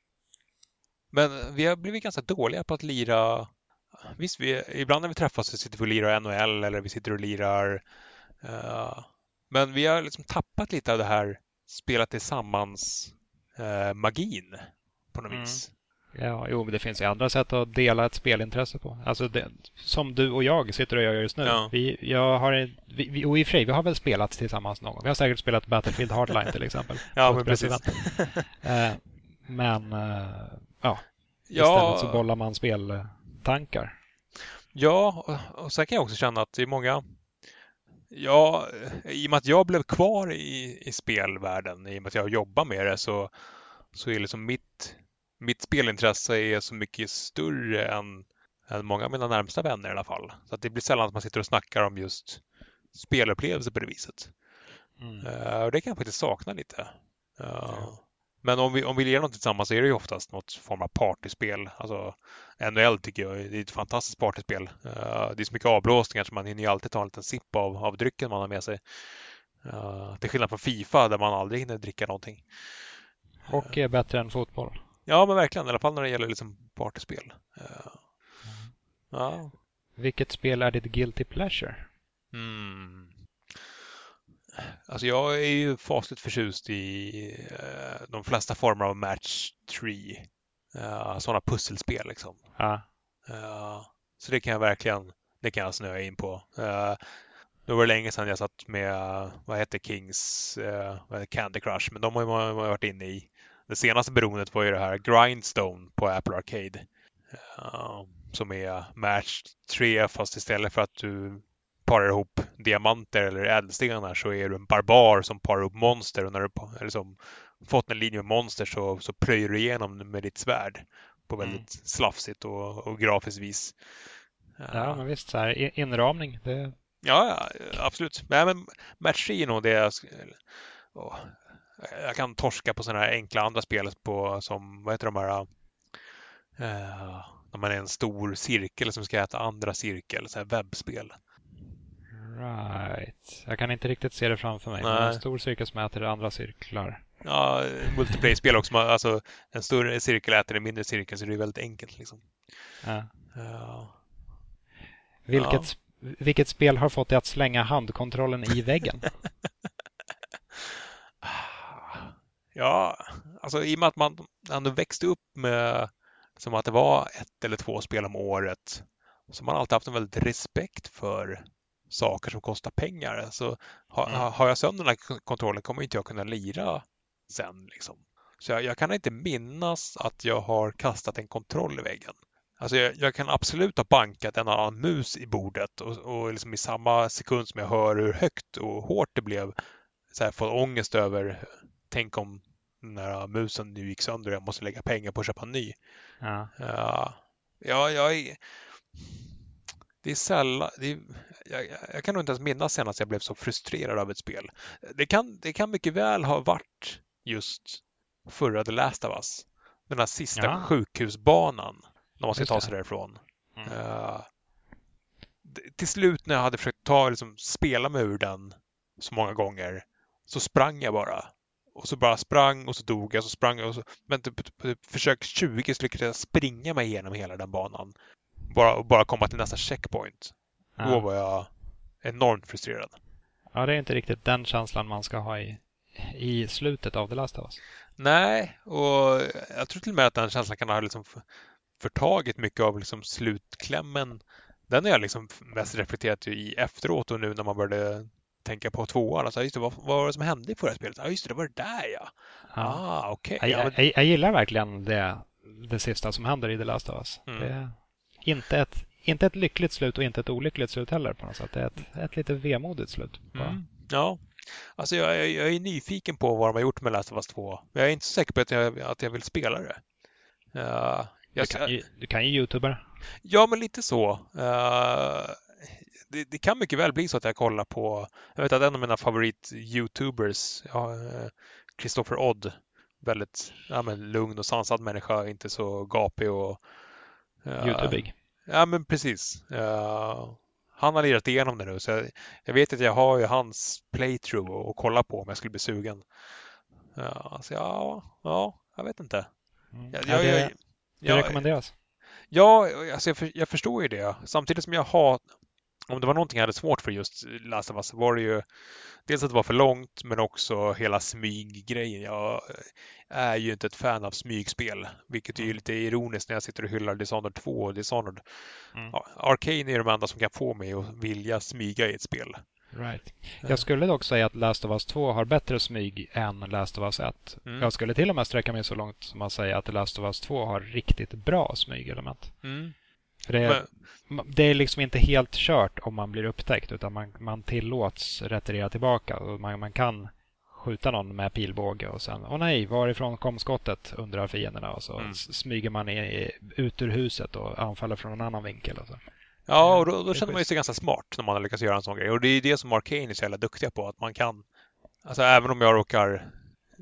men vi har blivit ganska dåliga på att lira. Visst, vi, ibland när vi träffas så sitter vi och lirar N H L eller vi sitter och lirar. Uh, men vi har liksom tappat lite av det här spela tillsammans uh, magin på något mm. vis. Ja, jo, men det finns ju andra sätt att dela ett spelintresse på. Alltså det, som du och jag sitter och gör just nu. Ja. Vi, jag har, vi, vi, och i och för sig, vi har väl spelat tillsammans någon gång. Vi har säkert spelat Battlefield Hardline till exempel. Ja, men precis. uh, men uh, ja, ja, istället så bollar man speltankar. Ja, och, och sen kan jag också känna att det är många. Ja, i och med att jag blev kvar i, i spelvärlden, i och med att jag jobbar med det, så, så är liksom mitt, mitt spelintresse är så mycket större än, än många av mina närmsta vänner i alla fall. Så att det blir sällan att man sitter och snackar om just spelupplevelser på det viset. Mm. Uh, och det kan jag faktiskt sakna lite. Uh, mm. Men om vi, om vi lirar något tillsammans så är det ju oftast något form av partyspel. Alltså N H L tycker jag är ett fantastiskt partyspel. Uh, det är så mycket avblåsningar så man hinner ju alltid ta en liten sipp av, av drycken man har med sig. Uh, till skillnad från FIFA där man aldrig hinner dricka någonting. Hockey är bättre än fotboll. Ja, men verkligen. I alla fall när det gäller liksom partyspel. Uh, mm. ja. Vilket spel är ditt guilty pleasure? Mm. Alltså jag är ju fasligt förtjust i uh, de flesta former av match tre. Uh, sådana pusselspel liksom. Ja. Uh, så det kan jag verkligen, det kan jag snöa in på. Uh, det var länge sedan jag satt med, uh, vad heter Kings, uh, Candy Crush, men de har ju varit inne i det senaste beroendet var ju det här Grindstone på Apple Arcade. Uh, som är match tre, fast istället för att du parar ihop diamanter eller ädelstenar så är du en barbar som parar ihop monster, och när du eller som fått en linje med monster så, så plöjer du igenom med ditt svärd på väldigt mm. slafsigt och, och grafiskt vis. Ja, men visst, så här, inramning. Det... Ja, absolut. Nej, men match tre är nog det jag, oh, jag kan torska på sådana här enkla andra spel på, som, vad heter de här, uh, när man är en stor cirkel som ska äta andra cirkel, så här webbspel. Right. Jag kan inte riktigt se det framför mig. Men en stor cirkel som äter andra cirklar. Ja, multiplayer-spel också. Alltså, en större cirkel äter en mindre cirkel, så det är väldigt enkelt. Liksom. Ja. Ja. Vilket, ja. vilket spel har fått dig att slänga handkontrollen i väggen? Ja, alltså i och med att man ändå växte upp med som att det var ett eller två spel om året, så man har alltid haft en väldigt respekt för saker som kostar pengar. Så har, mm. har jag sönder den här kontrollen kommer inte jag kunna lira sen. Liksom. Så jag, jag kan inte minnas att jag har kastat en kontroll i väggen. Alltså jag, jag kan absolut ha bankat en annan mus i bordet och, och liksom i samma sekund som jag hör hur högt och hårt det blev så här, fått ångest över, tänk om den här musen nu gick sönder och jag måste lägga pengar på att köpa en ny. Ja, uh, ja jag är... Det är sällan, det är, jag, jag kan nog inte ens minnas senast jag blev så frustrerad av ett spel. Det kan, det kan mycket väl ha varit just förra The Last of Us. Den här sista ja. sjukhusbanan när man ska ta sig därifrån. Mm. Uh, till slut när jag hade försökt ta, liksom, spela mig ur den så många gånger så sprang jag bara. Och så bara sprang och så dog jag, så sprang jag och så, men typ, typ, försök tjugo så lyckades jag springa mig igenom hela den banan. Bara, bara komma till nästa checkpoint. Ja. Då var jag enormt frustrerad. Ja, det är inte riktigt den känslan man ska ha i, i slutet av The Last of Us. Nej, och jag tror till och med att den känslan kan ha liksom förtagit mycket av liksom slutklämmen. Den har jag liksom mest reflekterat i efteråt, och nu när man började tänka på tvåan. Alltså, just det, vad, vad var det som hände i förra spelet? Ja, just det, det var det där, ja. ja. Ah, okej. Okay. Jag, jag, jag gillar verkligen det, det sista som händer i The Last of Us. Mm. Det är inte ett, inte ett lyckligt slut och inte ett olyckligt slut heller på något sätt. Det är ett, ett lite vemodigt slut. Mm. Ja, alltså jag, jag, jag är nyfiken på vad de har gjort med Last of Us två. Jag är inte så säker på att jag, att jag vill spela det. Uh, jag, du, kan ju, du kan ju YouTuber. Ja, men lite så. Uh, det, det kan mycket väl bli så att jag kollar på... Jag vet att en av mina favorit-YouTubers, ja, Christopher Odd, väldigt ja, men lugn och sansad människa, inte så gapig och... Uh, YouTubig. Ja, men precis. Uh, han har lirat igenom det nu, så jag, jag vet att jag har ju hans playthrough att kolla på om jag skulle bli sugen. Uh, så ja, ja, jag vet inte. Mm. Jag, ja, jag, det, jag, det jag, rekommenderas. Ja, alltså jag, för, jag förstår ju det. Samtidigt som jag har, om det var någonting jag hade svårt för just Last of Us, var det ju dels att det var för långt, men också hela smyggrejen. Jag är ju inte ett fan av smygspel, vilket är ju lite ironiskt när jag sitter och hyllar Dishonored två och Dishonored. Mm. Ja, Arcane är de enda som kan få mig att vilja smyga i ett spel. Right. Jag skulle dock säga att Last of Us två har bättre smyg än Last of Us ett. Mm. Jag skulle till och med sträcka mig så långt som att säga att Last of Us två har riktigt bra smygelement. Mm. För det, är, Men... det är liksom inte helt kört om man blir upptäckt, utan man, man tillåts retirera tillbaka och man, man kan skjuta någon med pilbåge och sen, åh nej, varifrån kom skottet, undrar fienderna, och så mm. smyger man i, ut ur huset och anfaller från en annan vinkel. Och så. Ja, och då, då känner man ju sig ganska smart när man har lyckats göra en sån grej. Och det är det som Arcane är så jävla duktiga på. Att man kan, alltså även om jag råkar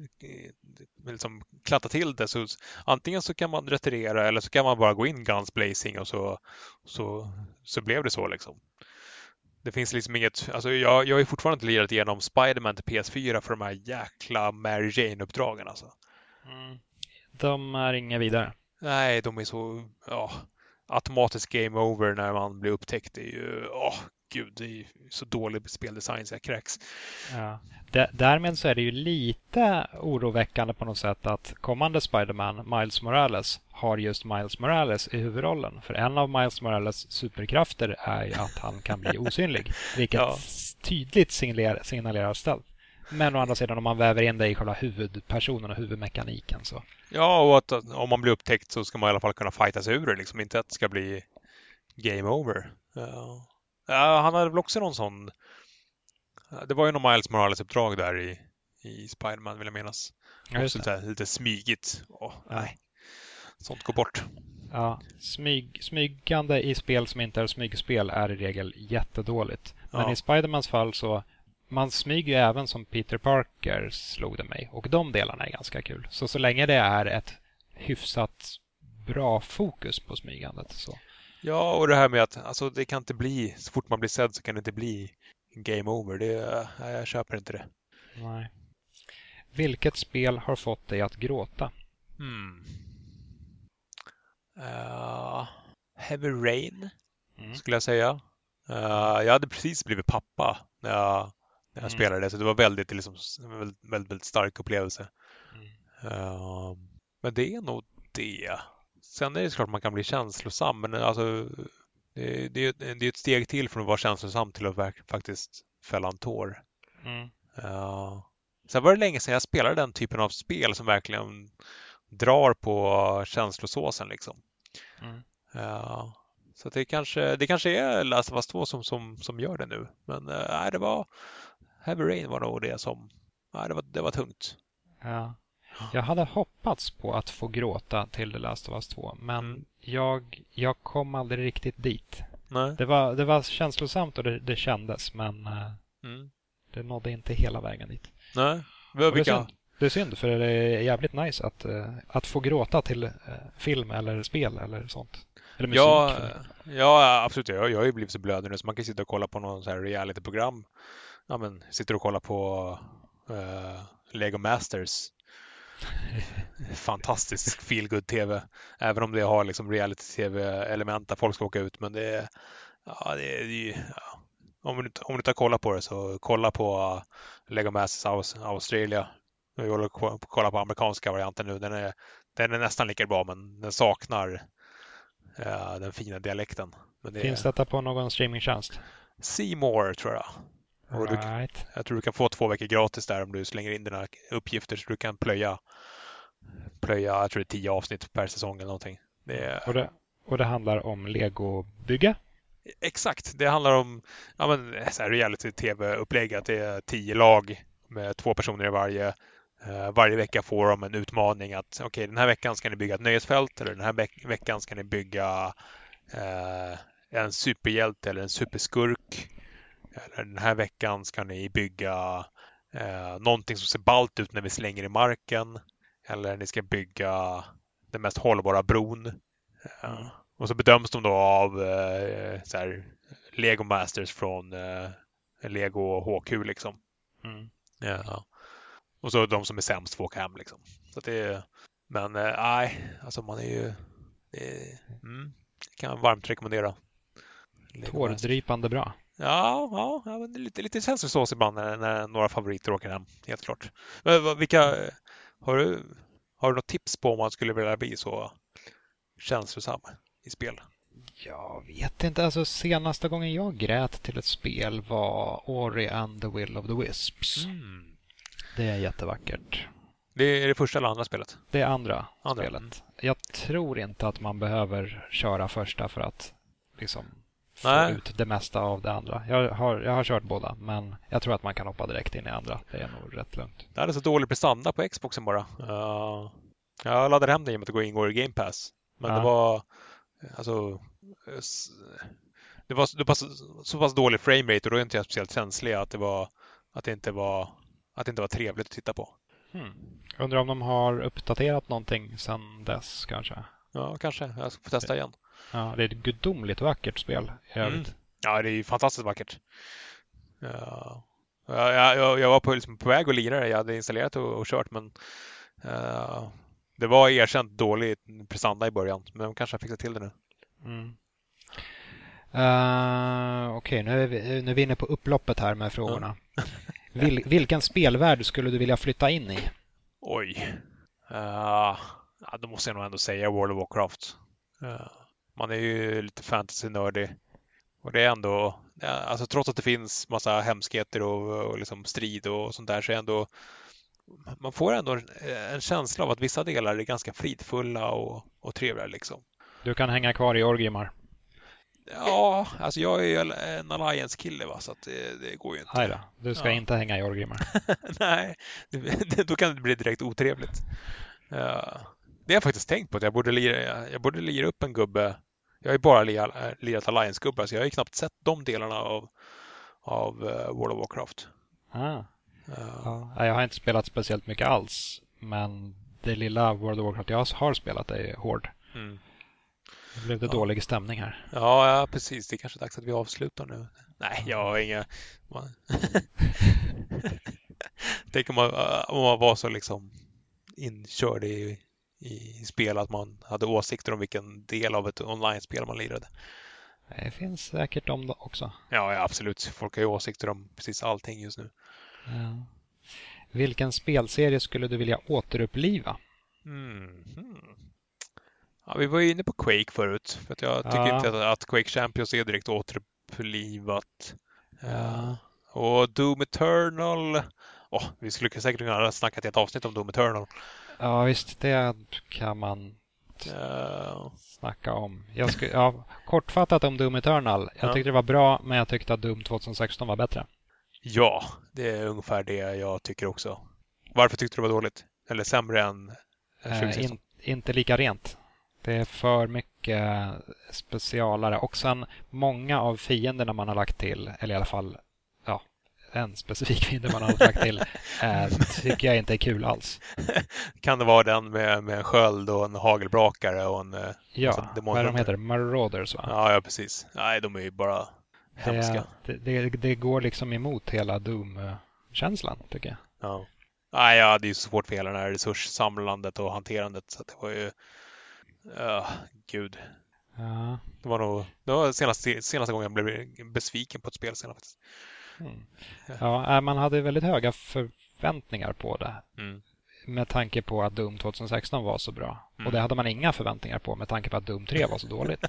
liksom klatta till det, så antingen så kan man retirera eller så kan man bara gå in guns blazing och så, så, så blev det så liksom. Det finns liksom inget, alltså jag, jag har ju fortfarande inte lirat igenom Spider-Man till P S fyra för de här jäkla Mary Jane-uppdragen alltså. Mm. De är inga vidare. Nej, de är så, ja... automatisk game over när man blir upptäckt. Det är ju, åh gud, det är så dålig speldesign så jag kräks. Ja. D- därmed så är det ju lite oroväckande på något sätt att kommande Spider-Man, Miles Morales, har just Miles Morales i huvudrollen. För en av Miles Morales superkrafter är ju att han kan bli osynlig. Vilket ja. tydligt signalerar, signalerar stealth. Men å andra sidan om man väver in det i själva huvudpersonen och huvudmekaniken så. Ja, och att om man blir upptäckt så ska man i alla fall kunna fighta sig ur det. Liksom inte att det ska bli game over. Ja. Ja, han hade väl också någon sån... Det var ju någon Miles Morales-uppdrag där i, i Spider-Man, vill jag minnas. Ja, också lite, lite smygigt. Åh, ja. Nej, sånt går bort. Ja, smyg, smygande i spel som inte är smygspel är i regel jättedåligt. Men Ja. i Spider-Mans fall så man smyger ju även som Peter Parker, slog det mig. Och de delarna är ganska kul. Så så länge det är ett hyfsat bra fokus på smygandet så. Ja, och det här med att alltså, det kan inte bli, så fort man blir sedd så kan det inte bli game over. Det, nej, jag köper inte det. Nej. Vilket spel har fått dig att gråta? Hmm. Uh, Heavy Rain Mm. skulle jag säga. Uh, jag hade precis blivit pappa när jag, när jag Mm. spelade det, så det var väldigt, liksom, väldigt, väldigt, väldigt stark upplevelse. Mm. Uh, men det är nog det. Sen är det klart att man kan bli känslosam, men alltså, det, det, det är ett steg till från att vara känslosam till att verk, faktiskt fälla en tår. Mm. Uh, sen var det länge sedan jag spelade den typen av spel som verkligen drar på känslosåsen liksom. Mm. Uh, så det kanske, det kanske är Last of Us två som, som, som gör det nu. Men uh, nej, det var Heavy Rain var nog det som, nej, det var, det var tungt. Ja. Jag hade hoppats på att få gråta till The Last of Us två, men Mm. jag, jag kom aldrig riktigt dit. Nej. Det var, det var känslosamt och det, det kändes, men uh, Mm. det nådde inte hela vägen dit. Nej. Och det, är Vilka? synd. det är synd, för det är jävligt nice att, uh, att få gråta till uh, film eller spel eller sånt. Eller musik. Ja, ja, absolut. Jag, jag har ju blivit så blödig nu så man kan sitta och kolla på någon så här reality-program. Ja, men sitter och kollar på uh, Lego Masters. Fantastisk feel-good-tv. Även om det har liksom reality-tv-element där folk ska åka ut. Men det är, ja, det är, det är ja. Om du, om du inte har kollat på det så kolla på uh, Lego Masters Aus, Australia. Vi håller på att kolla på amerikanska varianten nu. Den är, den är nästan lika bra, men den saknar uh, den fina dialekten. Men det Finns är detta på någon streamingtjänst? C More, tror jag. Och du, Right. jag tror du kan få två veckor gratis där om du slänger in dina uppgifter så du kan plöja, plöja jag tror det är tio avsnitt per säsong eller någonting. Det är... Och, det, och det handlar om Lego-bygge? Exakt, det handlar om ja, men, så här reality-tv-upplägg, att det är tio lag med två personer i varje. Uh, varje vecka får de en utmaning att okej, okay, den här veckan ska ni bygga ett nöjesfält eller den här veck- veckan ska ni bygga uh, en superhjälte eller en superskurk. Eller den här veckan ska ni bygga uh, någonting som ser ballt ut när vi slänger i marken. Eller ni ska bygga den mest hållbara bron. Uh, Mm. Och så bedöms de då av uh, så här, Lego Masters från uh, Lego H Q liksom. Mm. Ja. Och så de som är sämst får åka hem liksom. Så att det är, men nej, uh, alltså man är ju det, mm, kan jag varmt rekommendera. Tårdrypande bra. Ja, ja, ja men det är lite, lite känslosås ibland när, när några favoriter åker hem, helt klart. Men, vilka, har du, har du något tips på om man skulle vilja bli så känslosam i spel? Jag vet inte. Alltså, senaste gången jag grät till ett spel var Ori and the Will of the Wisps. Mm. Det är jättevackert. Det är det första eller andra spelet? Det är andra, Andra. spelet. Mm. Jag tror inte att man behöver köra första för att liksom få Nej. ut det mesta av det andra. Jag har, jag har kört båda, men jag tror att man kan hoppa direkt in i andra. Det är nog rätt lugnt. Det hade så dålig prestanda på Xboxen bara. Uh, jag laddade hem det i och med att det ingår i Game Pass. Men Ja. det var alltså det var, det var så, så pass dålig framerate och då är inte jag speciellt känslig att det var att det inte var att det inte var trevligt att titta på. Hmm. Undrar om de har uppdaterat någonting sedan dess kanske. Ja, kanske. Jag ska få testa igen. Ja, det är ett gudomligt vackert spel i övrigt. Mm. Ja, det är ju fantastiskt vackert. Ja. Jag, jag, jag var på, liksom, på väg att lira det. Jag hade installerat och, och kört, men uh, det var erkänt dålig prestanda i början. Men de kanske har fixat till det nu. Mm. Uh, Okej, okay, nu, är vi, nu är vi inne på upploppet här med frågorna. Ja. Vil, vilken spelvärld skulle du vilja flytta in i? Oj. Uh, ja, då måste jag nog ändå säga World of Warcraft. Uh, man är ju lite fantasy-nördig. Och det är ändå ja, alltså trots att det finns massa hemskheter och, och liksom strid och sånt där, så är ändå man får ändå en, en känsla av att vissa delar är ganska fridfulla och, och trevliga liksom. Du kan hänga kvar i Orgrimmar. Ja, alltså jag är ju en Alliance-kille, va, så att det, det går ju inte. Nej då, du ska ja. inte hänga i Orgrimmar. Nej, det, då kan det bli direkt otrevligt. Uh, det har jag faktiskt tänkt på, att jag borde lira, jag borde lira upp en gubbe. Jag har ju bara lirat, lirat Alliance-gubbar, så jag har ju knappt sett de delarna av, av uh, World of Warcraft. Ah. Uh, ja, jag har inte spelat speciellt mycket alls, men det lilla World of Warcraft jag har spelat är hård. Mm. Det blev det ja. dålig stämning här. Ja, ja, precis. Det är kanske dags att vi avslutar nu. Nej, jag har inga... Tänk om man, om man var så liksom inkörd i, i spel att man hade åsikter om vilken del av ett online-spel man lirade. Det finns säkert om det också. Ja, ja, absolut. Folk har ju åsikter om precis allting just nu. Ja. Vilken spelserie skulle du vilja återuppliva? Mm. Hmm. Ja, vi var ju inne på Quake förut. För att jag tycker ja. inte att, att Quake Champions är direkt återupplivat. Ja. Uh, och Doom Eternal... Oh, vi skulle säkert kunna snacka till ett avsnitt om Doom Eternal. Ja, visst. Det kan man uh... snacka om. Jag skulle, ja, kortfattat om Doom Eternal. Jag tyckte ja. det var bra, men jag tyckte att Doom tjugohundrasexton var bättre. Ja, det är ungefär det jag tycker också. Varför tyckte du det var dåligt? Eller sämre än uh, in, Inte lika rent. Det är för mycket specialare. Och sen många av fienderna man har lagt till, eller i alla fall ja, en specifik fiende man har lagt till, äh, tycker jag inte är kul alls. Kan det vara den med, med en sköld och en hagelbrakare och en... Ja, vad de heter? Marauders, va? Ja, ja, precis. Nej, de är ju bara hemska. Det, det, det går liksom emot hela Doom-känslan, tycker jag. Ja. Nej, ja, det är ju så svårt för hela det här resurssamlandet och hanterandet, så det var ju... Uh, gud. Ja. Det var nog det var senaste, senaste gången jag blev besviken på ett spel senare faktiskt. Mm. Ja, man hade väldigt höga förväntningar på det. Mm. Med tanke på att Doom tjugohundrasexton var så bra. Mm. Och det hade man inga förväntningar på med tanke på att Doom tre var så dåligt.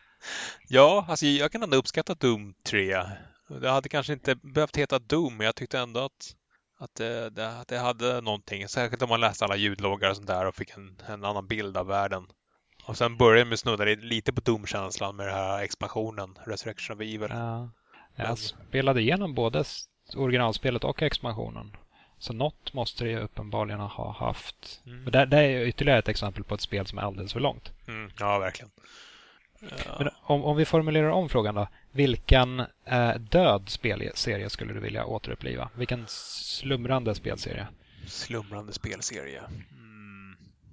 Ja, alltså jag kan ändå uppskatta Doom tre. Det hade kanske inte behövt heta Doom, men jag tyckte ändå att Att det, det, det hade någonting. Särskilt om man läste alla ljudloggar och sånt där och fick en, en annan bild av världen. Och sen började med snudda lite på Doom-känslan med den här expansionen, Resurrection of Evil. Ja. Jag Men... spelade igenom både originalspelet och expansionen. Så något måste det ju uppenbarligen ha haft. Mm. Men det, det är ytterligare ett exempel på ett spel som är alldeles för långt. Mm, ja, verkligen. Ja. Men om, om vi formulerar om frågan då. Vilken eh, död spelserie skulle du vilja återuppliva? Vilken slumrande spelserie? Slumrande spelserie. Mm.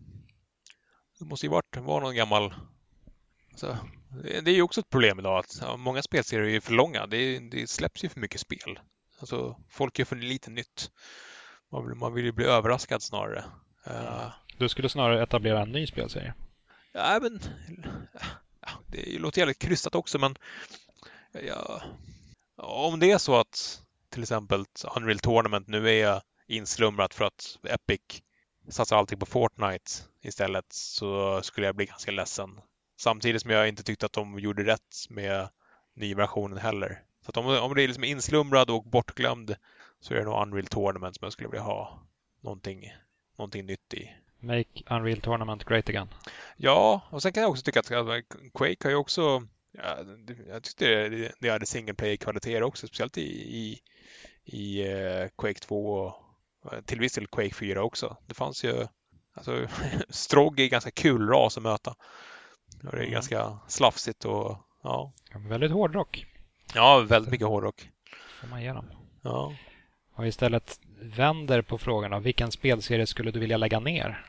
Det måste ju varit var någon gammal... Alltså, det är ju också ett problem idag att ja, många spelserier är för långa. Det, det släpps ju för mycket spel. Alltså, folk gör för lite nytt. Man vill, man vill ju bli överraskad snarare. Uh, du skulle snarare etablera en ny spelserie? Ja, men... Ja, det låter jävligt krystat också, men... Ja, om det är så att till exempel Unreal Tournament nu är inslumrat för att Epic satsar allting på Fortnite istället, så skulle jag bli ganska ledsen. Samtidigt som jag inte tyckte att de gjorde rätt med nyversionen heller. Så att om, om det är liksom inslumrad och bortglömd, så är det nog Unreal Tournament som jag skulle vilja ha någonting, någonting nytt i. Make Unreal Tournament great again. Ja, och sen kan jag också tycka att Quake har ju också... Ja, jag tyckte det, det hade single player-kvaliteter också, speciellt i, i, i uh, Quake två och till viss del Quake fyra också. Det fanns ju... Alltså, Strogg är ganska kul ras att möta. Och det är mm. ganska slafsigt och... Ja. Väldigt hårdrock. Ja, väldigt mycket hårdrock. Får man igenom. Ja. Och istället vänder på frågan av vilken spelserie skulle du vilja lägga ner?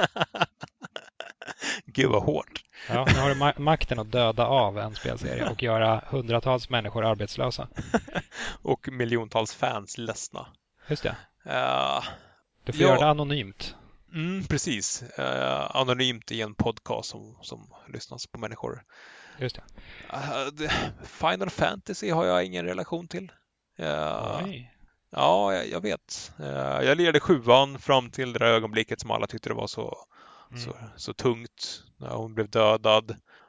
Gud vad hårt. Ja, nu har du ma- makten att döda av en spelserie och göra hundratals människor arbetslösa. Och miljontals fans ledsna. Just det. Uh, du får ja. göra det anonymt. Mm, precis. Uh, anonymt i en podcast som, som lyssnas på människor. Just det. Uh, det. Final Fantasy har jag ingen relation till. Uh, Nej. Ja, jag, jag vet. Uh, jag lirade sjuan fram till det där ögonblicket som alla tyckte det var så, mm. så, så tungt. När hon blev dödad.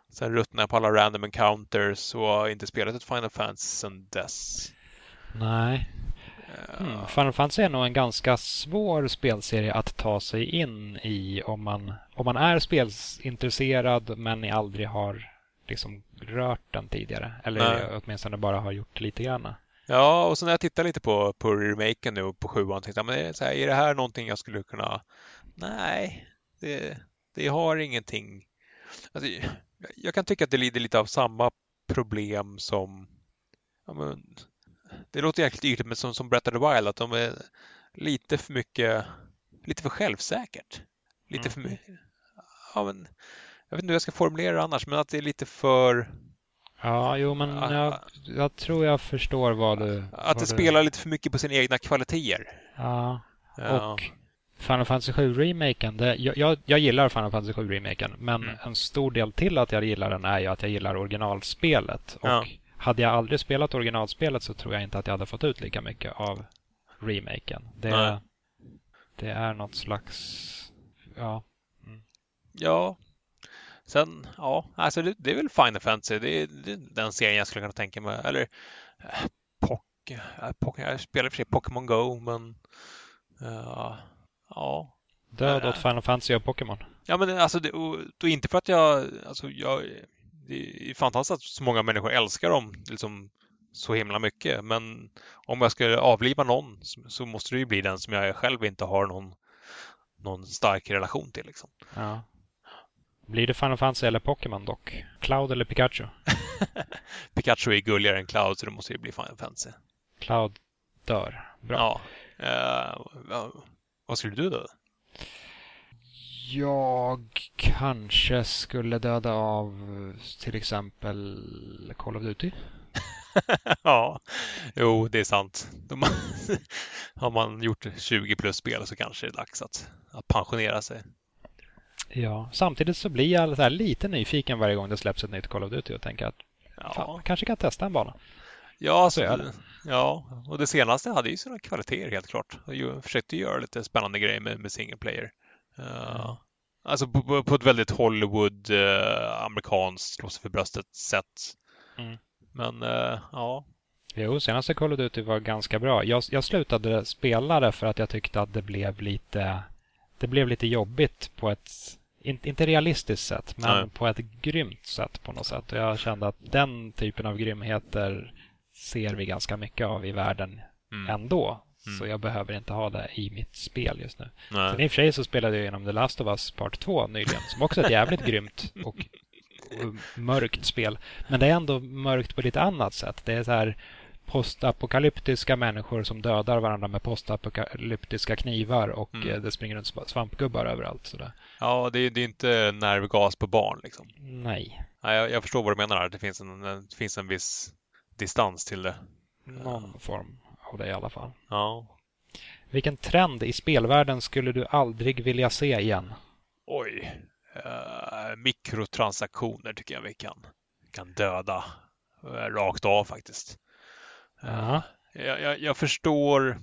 sen ruttnade jag på alla random encounters och har inte spelat ett Final Fantasy sedan dess. Nej. Mm, Final Fantasy är nog en ganska svår spelserie att ta sig in i om man, om man är spelsintresserad men aldrig har liksom rört den tidigare. Eller Nej. åtminstone bara har gjort lite grann. Ja, och så när jag tittar lite på, på remaken nu på sjuan tänkte jag, men är, så här, är det här någonting jag skulle kunna... Nej, det, det har ingenting... Alltså, jag kan tycka att det lider lite av samma problem som... Ja, men, det låter jäkligt ytligt, men som, som Breath of the Wild, att de är lite för mycket... Lite för självsäkert. Lite mm. för mycket... Ja, men... Jag vet inte hur jag ska formulera det annars, men att det är lite för... Ja, jo, men jag, jag tror jag förstår vad du... Att vad det du... spelar lite för mycket på sina egna kvaliteter. Ja, ja. och Final Fantasy sju-remaken, det, jag, jag, jag gillar Final Fantasy sju-remaken, men mm. en stor del till att jag gillar den är ju att jag gillar originalspelet. Och ja. hade jag aldrig spelat originalspelet så tror jag inte att jag hade fått ut lika mycket av remaken. Det, det är något slags... Ja. Mm. Ja. Sen, ja, alltså det, det är väl Final Fantasy. Det är, det är den serien jag skulle kunna tänka mig. Eller äh, Pock, äh, Pock, jag spelar för sig Pokémon Go, men uh, ja. Död åt Final Fantasy och Pokémon. Ja, men alltså det, och, då inte för att jag, alltså jag, det är fantastiskt att så många människor älskar dem liksom så himla mycket. Men om jag skulle avliva någon så, så måste det ju bli den som jag själv inte har någon, någon stark relation till liksom. Ja. Blir det Final Fantasy eller Pokémon dock? Cloud eller Pikachu? Pikachu är gulligare än Cloud, så det måste ju bli Final Fantasy. Cloud dör. Bra. Ja. Uh, vad skulle du döda? Jag kanske skulle döda av till exempel Call of Duty. Ja, jo, det är sant. De, har man gjort tjugo plus spel så kanske det är dags att, att pensionera sig. Ja, samtidigt så blir jag så här lite nyfiken varje gång det släpps ett nytt Call of Duty och tänker att ja. fan, man kanske kan testa en bana. Ja, så det, ja, och det senaste hade ju sina kvaliteter helt klart. Jag försökte göra lite spännande grejer med, med single player. Uh, mm. Alltså på, på ett väldigt Hollywood, uh, amerikanskt, slå sig för bröstet sätt. Mm. Men uh, ja. Jo, senaste Call of Duty var ganska bra. Jag, jag slutade spela det för att jag tyckte att det blev lite... Det blev lite jobbigt på ett, inte, inte realistiskt sätt, men Nej. på ett grymt sätt på något sätt. Och jag kände att den typen av grymheter ser vi ganska mycket av i världen mm. ändå. Mm. Så jag behöver inte ha det i mitt spel just nu. Nej. Sen i och för sig så spelade jag genom The Last of Us Part två nyligen, som också är ett jävligt grymt och, och mörkt spel. Men det är ändå mörkt på lite annat sätt. Det är så här... postapokalyptiska människor som dödar varandra med postapokalyptiska knivar och mm. det springer runt svampgubbar överallt. Sådär. Ja, det är, det är inte nervgas på barn liksom. Nej. Ja, jag, jag förstår vad du menar. Det finns en, det finns en viss distans till det. Någon ja. form av det i alla fall. Ja. Vilken trend i spelvärlden skulle du aldrig vilja se igen? Oj. Uh, mikrotransaktioner tycker jag vi kan, kan döda uh, rakt av faktiskt. Ja. Jag, jag, jag förstår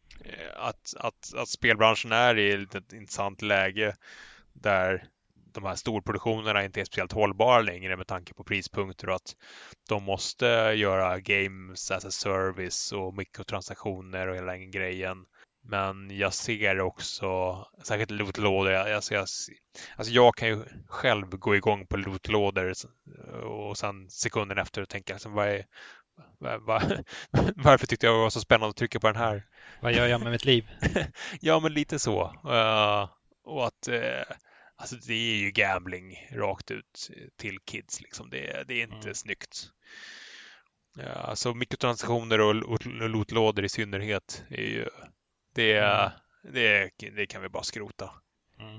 att, att, att spelbranschen är i ett intressant läge där de här storproduktionerna inte är speciellt hållbara längre med tanke på prispunkter och att de måste göra games as a service och mikrotransaktioner och hela den grejen. Men jag ser också, särskilt lootlådor, jag, ser, alltså jag kan ju själv gå igång på lootlådor och sen sekunden efter och tänka liksom, vad är Var, var, varför tyckte jag det var så spännande att trycka på den här? Vad gör jag med mitt liv? Ja, men lite så. Uh, och att uh, alltså det är ju gambling rakt ut till kids. Liksom. Det, det är inte mm. snyggt. Uh, alltså mikrotransaktioner och, och lootlådor i synnerhet är ju, det, mm. det, det kan vi bara skrota. Mm.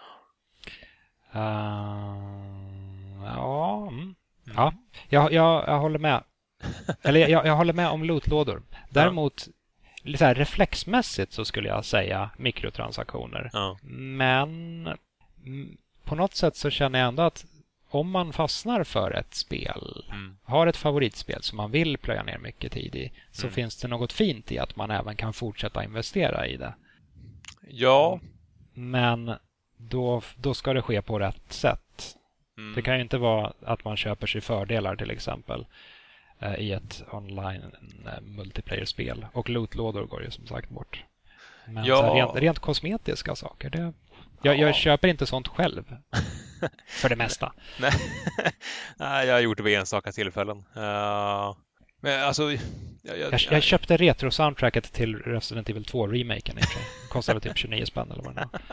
Uh, ja, mm. mm. ja jag, jag, jag håller med. Eller jag, jag håller med om lootlådor. Däremot ja. så här, reflexmässigt så skulle jag säga mikrotransaktioner. Ja. Men på något sätt så känner jag ändå att om man fastnar för ett spel, mm. har ett favoritspel som man vill plöja ner mycket tid i, så mm. finns det något fint i att man även kan fortsätta investera i det. Ja. Men då, då ska det ske på rätt sätt. Mm. Det kan ju inte vara att man köper sig fördelar till exempel eh, i ett online eh, multiplayer-spel. Och lootlådor går ju som sagt bort. Men Ja. så här, rent, rent kosmetiska saker, det, jag, Ja. jag köper inte sånt själv. För det mesta. Nej. Nej, jag har gjort det vid enstaka tillfällen. Uh, men alltså... Jag, jag, Jag, jag köpte retro-soundtracket till Resident Evil två-remaken. Det kostade typ tjugonio spänn eller vad det var.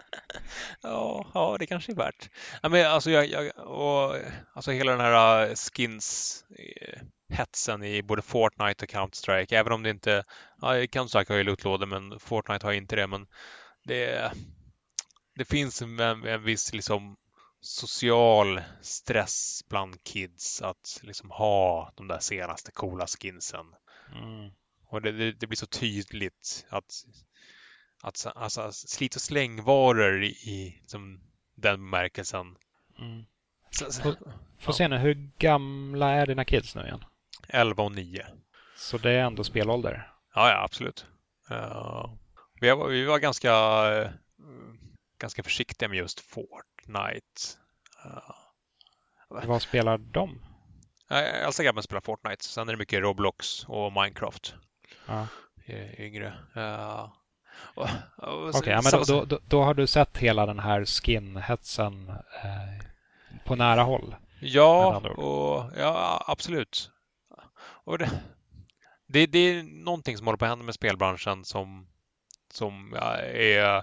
Ja, ja, det kanske är värt. Ja, men alltså, jag, jag, och, alltså hela den här uh, skins-hetsen i både Fortnite och Counter-Strike. Även om det inte... Ja, Counter-Strike har ju lootlådor, men Fortnite har inte det. Men det, det finns en, en viss liksom, social stress bland kids att liksom, ha de där senaste coola skinsen. Mm. Och det, det, det blir så tydligt att Att, alltså, slit- och slängvaror i, i liksom, den bemärkelsen. Mm. Så, så, Får, får ja. se nu, hur gamla är dina kids nu igen? elva och nio. Så det är ändå spelålder? Ja, ja, absolut. Uh, vi, var, vi var ganska, uh, ganska försiktiga med just Fortnite. Uh, Vad spelar de? jag älskar grabben spelar Fortnite. Sen är det mycket Roblox och Minecraft. Ja. Yngre. Uh, Okej, okay, ja, men då, då, då har du sett hela den här skin-hetsen eh, på nära håll? Ja, och, ja absolut. Och det, det, det är någonting som håller på att hända med spelbranschen som, som ja, är,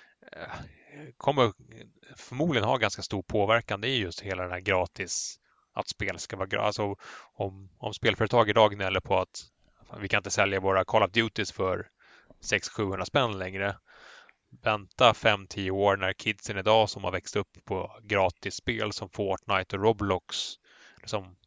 kommer förmodligen ha ganska stor påverkan. Det är just hela den här gratis, att spel ska vara gratis. Alltså, om, om spelföretag idag gnäller på att vi kan inte sälja våra Call of Duties för sex till sjuhundra spänn längre. Vänta fem till tio år när kidsen idag som har växt upp på gratis spel som Fortnite och Roblox. Liksom,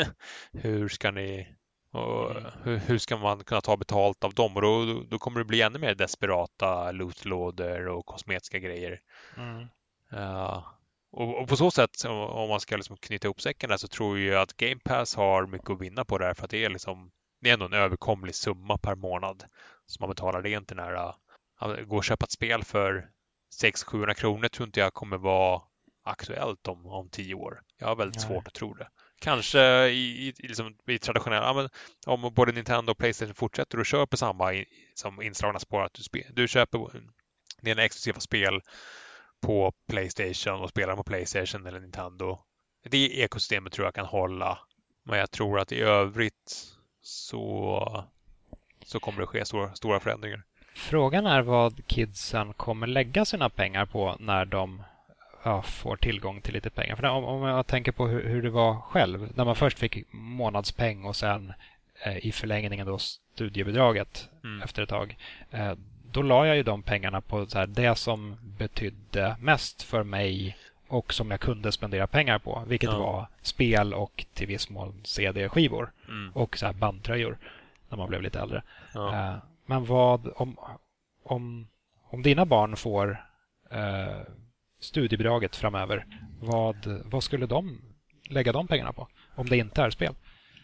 hur ska ni och hur, hur ska man kunna ta betalt av dem? Och då, då kommer det bli ännu mer desperata lootlådor och kosmetiska grejer. Mm. Uh, och, och på så sätt, om man ska liksom knyta ihop säcken där, så tror jag att Game Pass har mycket att vinna på det här, för att det är liksom det är ändå en överkomlig summa per månad som man betalar. Det är inte nära att gå och köpa ett spel för sex till sjuhundra kronor tror inte jag kommer vara aktuellt om, om tio år. Jag har väldigt Nej. svårt att tro det. Kanske i, i, liksom, i traditionella, ja, men, om både Nintendo och PlayStation fortsätter och kör på samma i, som inslagna spår, att du, spe, du köper dina exklusiva spel på PlayStation och spelar på PlayStation eller Nintendo. Det ekosystemet tror jag kan hålla. Men jag tror att i övrigt så, så kommer det ske stora, stora förändringar. Frågan är vad kidsen kommer lägga sina pengar på när de ja, får tillgång till lite pengar. För om, om jag tänker på hur, hur det var själv, när man först fick månadspeng och sen eh, i förlängningen då studiebidraget mm. efter ett tag. Eh, då la jag ju de pengarna på så här, det som betydde mest för mig och som jag kunde spendera pengar på, vilket ja. var spel och till viss mån C D-skivor mm. och så här bandtröjor när man blev lite äldre. Ja. Eh, men vad om, om, om dina barn får eh, studiebidraget framöver, vad, vad skulle de lägga de pengarna på om det inte är spel?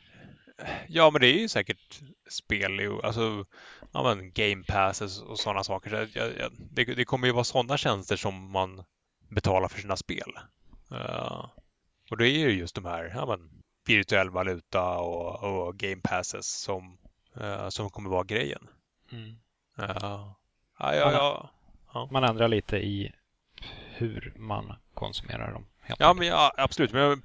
Ja, men det är ju säkert spel, alltså ja, men Game Passes och sådana saker. Så jag, jag, det, det kommer ju vara sådana tjänster som man betalar för sina spel. Uh, och det är ju just de här ja, men, virtuell valuta och, och Game Passes som, uh, som kommer vara grejen. Mm. Uh, ja, ja, ja, ja. Man ändrar lite i hur man konsumerar dem. Ja, men ja, absolut. Men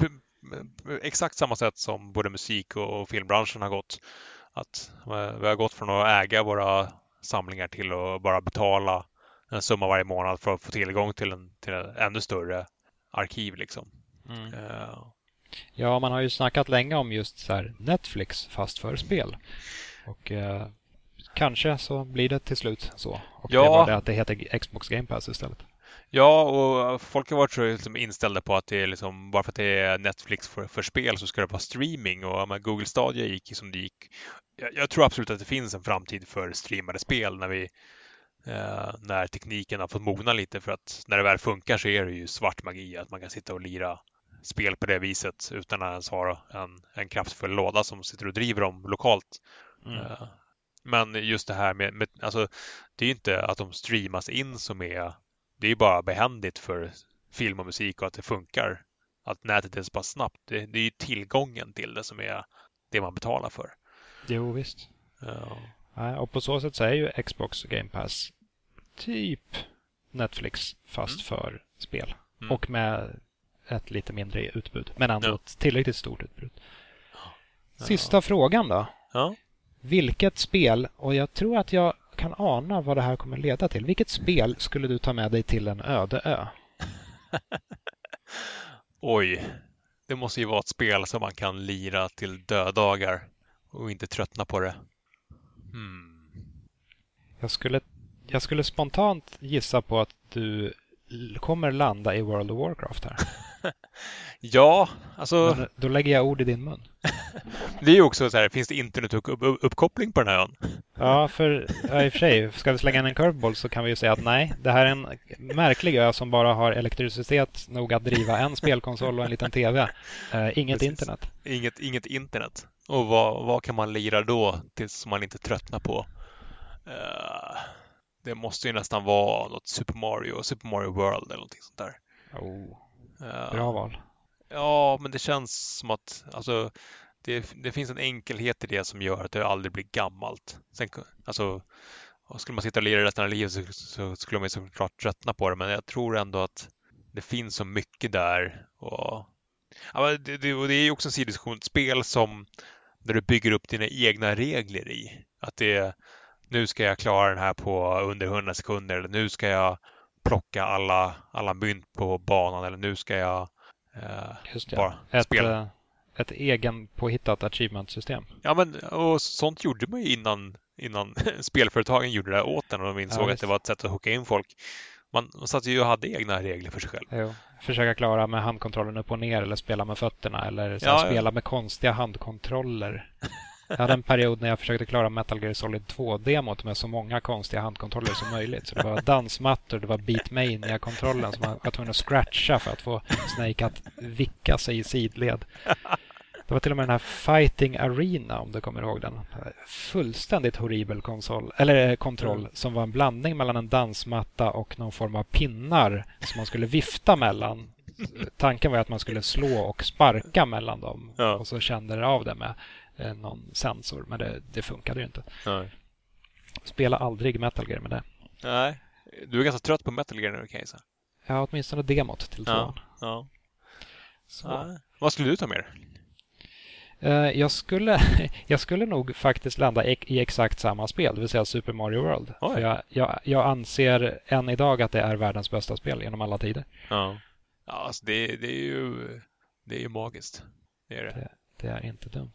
exakt samma sätt som både musik och filmbranschen har gått. Att vi har gått från att äga våra samlingar till att bara betala en summa varje månad för att få tillgång till en, till en ännu större arkiv. Liksom. Mm. Uh. Ja, man har ju snackat länge om just så här Netflix fast för spel. Och uh, kanske så blir det till slut så. Och ja. det var det att det heter Xbox Game Pass istället. Ja, och folk har varit så liksom inställda på att det är liksom, bara för att det är Netflix för, för spel så ska det vara streaming, och ja, Google Stadia gick som det gick. Jag, jag tror absolut att det finns en framtid för streamade spel när vi eh, när tekniken har fått mogna lite, för att när det väl funkar så är det ju svart magi att man kan sitta och lira spel på det viset utan att ens ha en, en kraftfull låda som sitter och driver dem lokalt. Mm. Eh, men just det här med, med alltså det är ju inte att de streamas in som är det är bara behändigt för film och musik och att det funkar. att nätet är så pass snabbt. Det, det är ju tillgången till det som är det man betalar för. Jo, visst. Ja. Ja, och på så sätt så är ju Xbox Game Pass typ Netflix fast Mm. för spel. Mm. Och med ett lite mindre utbud. Men ändå Ja. ett tillräckligt stort utbud. Sista ja. frågan då. Ja. Vilket spel, och jag tror att jag kan ana vad det här kommer leda till. Vilket spel skulle du ta med dig till en öde ö? Oj, det måste ju vara ett spel som man kan lira till dödagar och inte tröttna på det. Hmm. Jag skulle, jag skulle spontant gissa på att du kommer landa i World of Warcraft här. Ja, alltså... Men då lägger jag ord i din mun. Det är ju också så här, finns det internetuppkoppling på den här ön? Ja, för ja, i och för sig, ska vi slänga in en curveball så kan vi ju säga att nej, det här är en märklig ö som bara har elektricitet nog att driva en spelkonsol och en liten tv. Uh, inget Precis. internet. Inget, inget internet. Och vad, vad kan man lira då tills man inte tröttnar på? Uh, det måste ju nästan vara något Super Mario, Super Mario World eller någonting sånt där. Oh, bra val. Ja, men det känns som att alltså, det, det finns en enkelhet i det som gör att det aldrig blir gammalt. Sen, alltså, skulle man sitta och lira resten av livet så, så skulle man såklart tröttna på det, men jag tror ändå att det finns så mycket där. Och, ja, det, det, och det är ju också en sidodiskussion, ett spel som där du bygger upp dina egna regler i. Att det nu ska jag klara den här på under hundra sekunder, eller nu ska jag plocka alla, alla mynt på banan, eller nu ska jag Uh, Just det. Bara ett, uh, ett egen påhittat achievement-system. Ja, men och sånt gjorde man ju innan, innan spelföretagen gjorde det åt den och de insåg ja, att det var ett sätt att hooka in folk. Man, man satt ju och hade egna regler för sig själv. Jo. Försöka klara med handkontrollen upp och ner eller spela med fötterna eller så ja, spela ja. med konstiga handkontroller. Jag hade en period när jag försökte klara Metal Gear Solid två-demot med så många konstiga handkontroller som möjligt. Så det var dansmattor, det var Beatmania-kontrollen som man var tvungen att scratcha för att få Snake att vicka sig i sidled. Det var till och med den här Fighting Arena, om du kommer ihåg den. Fullständigt horribel konsol, eller kontroll mm. som var en blandning mellan en dansmatta och någon form av pinnar som man skulle vifta mellan. Tanken var att man skulle slå och sparka mellan dem ja. Och så kände det av det med någon sensor, men det, det funkade ju inte. Nej. Spela aldrig Metal Gear med det. Nej, du är ganska trött på Metal Gear nu, kan jag säga. Ja, åtminstone demot till tvåan. Ja, ja. Så. Vad skulle du ta med dig? Uh, jag, skulle, jag skulle nog faktiskt landa i, i exakt samma spel, det vill säga Super Mario World. För jag, jag, jag anser än idag att det är världens bästa spel genom alla tider. Ja, ja alltså det, det är ju det är ju magiskt. Det är det. Det, det är inte dumt.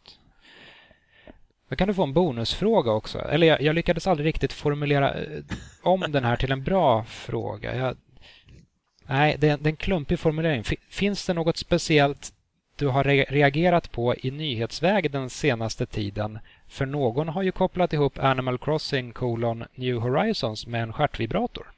Då kan du få en bonusfråga också. Eller jag, jag lyckades aldrig riktigt formulera eh, om den här till en bra fråga. Jag, nej, det är, det är en klumpig formulering. F- finns det något speciellt du har re- reagerat på i nyhetsväg den senaste tiden? För någon har ju kopplat ihop Animal Crossing colon New Horizons med en stjärtvibrator.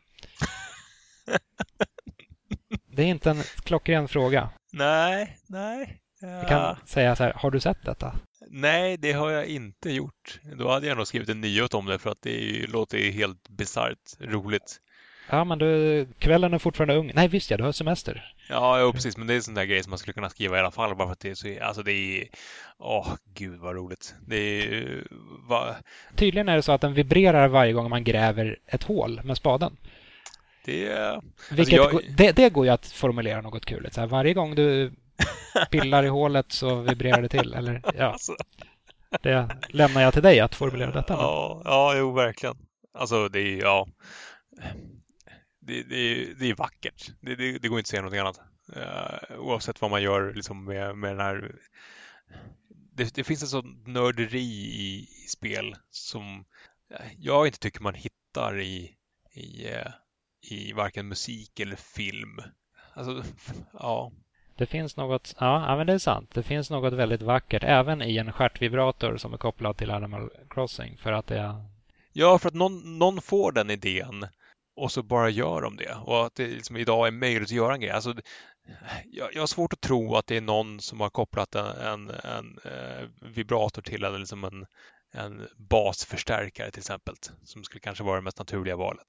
Det är inte en klockren fråga. Nej, nej. Ja. Jag kan säga så här, har du sett detta? Nej, det har jag inte gjort. Då hade jag nog skrivit en nyhet om det för att det är, låter ju helt bisarrt roligt. Ja, men du, kvällen är fortfarande ung. Nej, visst ja, du har semester. Ja, ja, precis. Men det är en sån där grej som man skulle kunna skriva i alla fall. Bara för att det är så, alltså det är, åh gud vad roligt. Det är, va... Tydligen är det så att den vibrerar varje gång man gräver ett hål med spaden. Det, alltså Vilket, jag... det, det går ju att formulera något kul. Så här, varje gång du pillar i hålet så vibrerar det till. Eller, ja. Alltså. Det lämnar jag till dig att formulera detta. Ja, ja, jo, verkligen. Alltså det är, ja... Det, det, det är vackert. Det, det, det går inte att säga något annat. Uh, oavsett vad man gör liksom med, med den här... Det, det finns en sån nörderi i, i spel som jag inte tycker man hittar i, i, i varken musik eller film. Alltså, ja. Det finns något, ja, men det är sant. Det finns något väldigt vackert även i en stjärtvibrator som är kopplad till Animal Crossing för att det är... Ja, för att någon, någon får den idén och så bara gör de det. Och att det liksom idag är möjligt att göra en grej. Alltså, jag, jag har svårt att tro att det är någon som har kopplat en, en, en eh, vibrator till en, liksom en, en basförstärkare till exempel. Som skulle kanske vara det mest naturliga valet.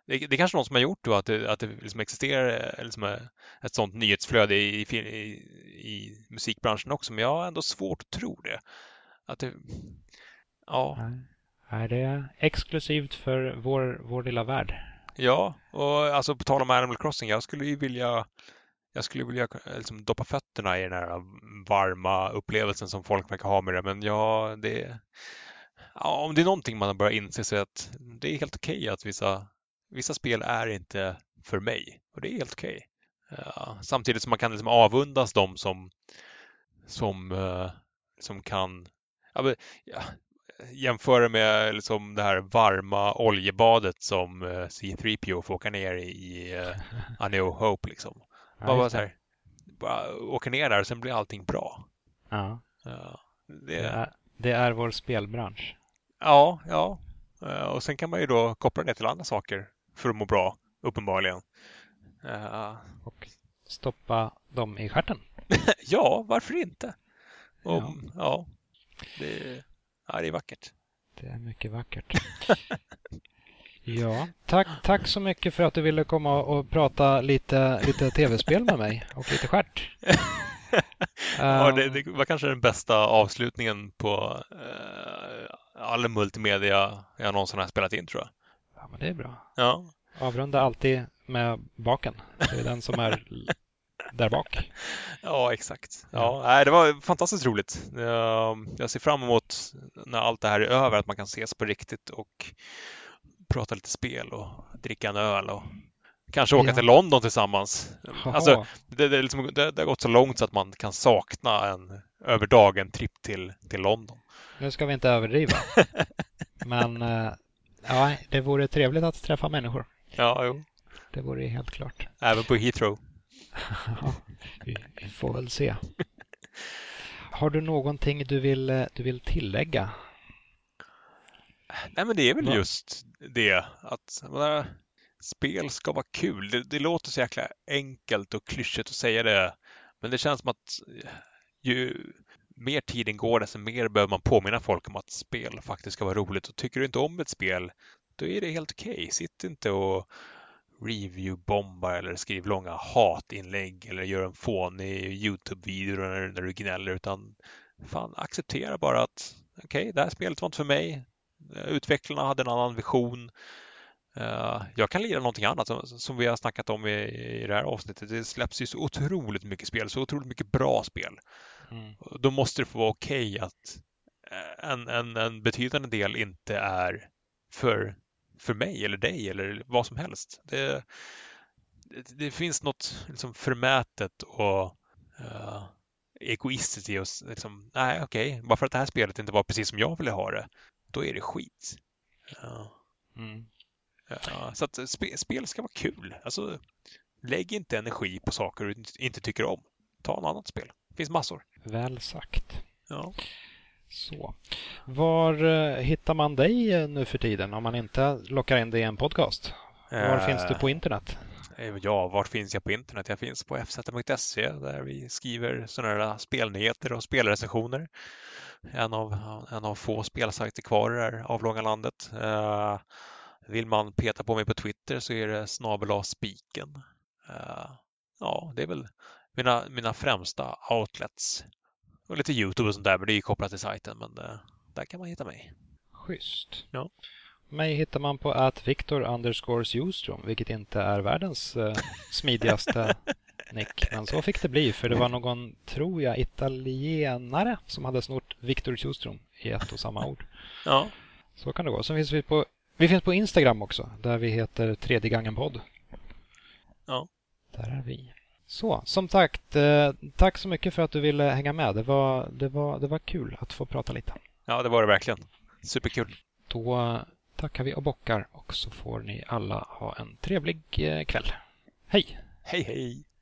det, det är kanske någon som har gjort då att det, att det liksom existerar liksom ett sånt nyhetsflöde i, i, i musikbranschen också, men jag har ändå svårt att tro det. Att det ja. Är det exklusivt för vår, vår lilla värld? Ja, och alltså på tal om Animal Crossing, jag skulle ju vilja jag skulle vilja liksom doppa fötterna i den här varma upplevelsen som folk verkar ha med det, men ja, det ja, om det är någonting man har börjat inse så att det är helt okej okay att vissa, vissa spel är inte för mig. Och det är helt okej. Okay. Ja, samtidigt som man kan liksom avundas dem som, som, uh, som kan ja, ja, jämföra med liksom det här varma oljebadet som uh, C tre P O får åka ner i uh, A New Hope. Liksom. Ja, bara, så här, bara åka ner där och sen blir allting bra. Ja. Ja, det... Det, är, det är vår spelbransch. Ja, ja. Och sen kan man ju då koppla det till andra saker för att må bra, uppenbarligen. Uh... Och stoppa dem i stjärten. Ja, varför inte? Och, ja, ja det, ja, det är vackert. Det är mycket vackert. Ja, tack, tack så mycket för att du ville komma och prata lite, lite tv-spel med mig och lite stjärt. Ja, det, det var kanske den bästa avslutningen på uh, all multimedia jag någonsin har spelat in, tror jag. Ja, men det är bra. Ja. Avrunda alltid med baken. Det är den som är där bak. Ja, exakt. Ja, ja. Det var fantastiskt roligt. Jag ser fram emot när allt det här är över, att man kan ses på riktigt och prata lite spel och dricka en öl och kanske åka ja. till London tillsammans. Alltså, det, det, är liksom, det, det har gått så långt så att man kan sakna en över dagen tripp till, till London. Nu ska vi inte överdriva. Men ja, det vore trevligt att träffa människor. Ja, jo. Det vore helt klart. Även på Heathrow. Ja, vi, vi får väl se. Har du någonting du vill, du vill tillägga? Nej, men det är väl Va? just det att menar, spel ska vara kul. Det, det låter så jäkla enkelt och klyschigt att säga det, men det känns som att ju mer tiden går, desto mer behöver man påminna folk om att spel faktiskt ska vara roligt. Och tycker du inte om ett spel, då är det helt okej. Okay. Sitt inte och review-bomba eller skriv långa hatinlägg eller gör en fånig YouTube-video när, när du gnäller, utan fan, acceptera bara att okej, okay, det här spelet var inte för mig. Utvecklarna hade en annan vision. Uh, jag kan lira någonting annat som, som vi har snackat om i, i det här avsnittet. Det släpps ju så otroligt mycket spel, så otroligt mycket bra spel. Mm. Då måste det få vara okej okay att en, en, en betydande del inte är för, för mig eller dig eller vad som helst. Det, det, det finns något liksom förmätet och uh, egoistiskt i oss. Liksom, nej, okej, okay, bara för att det här spelet inte var precis som jag ville ha det, då är det skit. Uh. Mm. Ja, så att spe, spel ska vara kul. Alltså, lägg inte energi på saker du inte tycker om. Ta en annat spel. Det finns massor. Väl sagt. Ja. Så. Var uh, hittar man dig nu för tiden om man inte lockar in dig i en podcast? Var uh, finns du på internet? Ja, var finns jag på internet? Jag finns på f z punkt se där vi skriver sådana här spelnyheter och spelrecensioner. En av, en av få spelsajter kvar i det här avlånga landet. Uh, Vill man peta på mig på Twitter så är det snabel-a spiken. Uh, ja, det är väl mina, mina främsta outlets. Och lite YouTube och sånt där, men det är ju kopplat till sajten. Men uh, där kan man hitta mig. Schysst. Ja. Mig hittar man på att Victor underscores Ljungström, vilket inte är världens uh, smidigaste nick. Men så fick det bli, för det var någon, tror jag, italienare som hade snort Victor Ljungström i ett och samma ord. Ja. Så kan det gå. Sen finns vi på Vi finns på Instagram också, där vi heter Tredje gången podd. Ja. Där är vi. Så, som sagt, eh, tack så mycket för att du ville hänga med. Det var, det var, det var kul att få prata lite. Ja, det var det verkligen. Superkul. Då tackar vi och bockar och så får ni alla ha en trevlig eh, kväll. Hej! Hej, hej!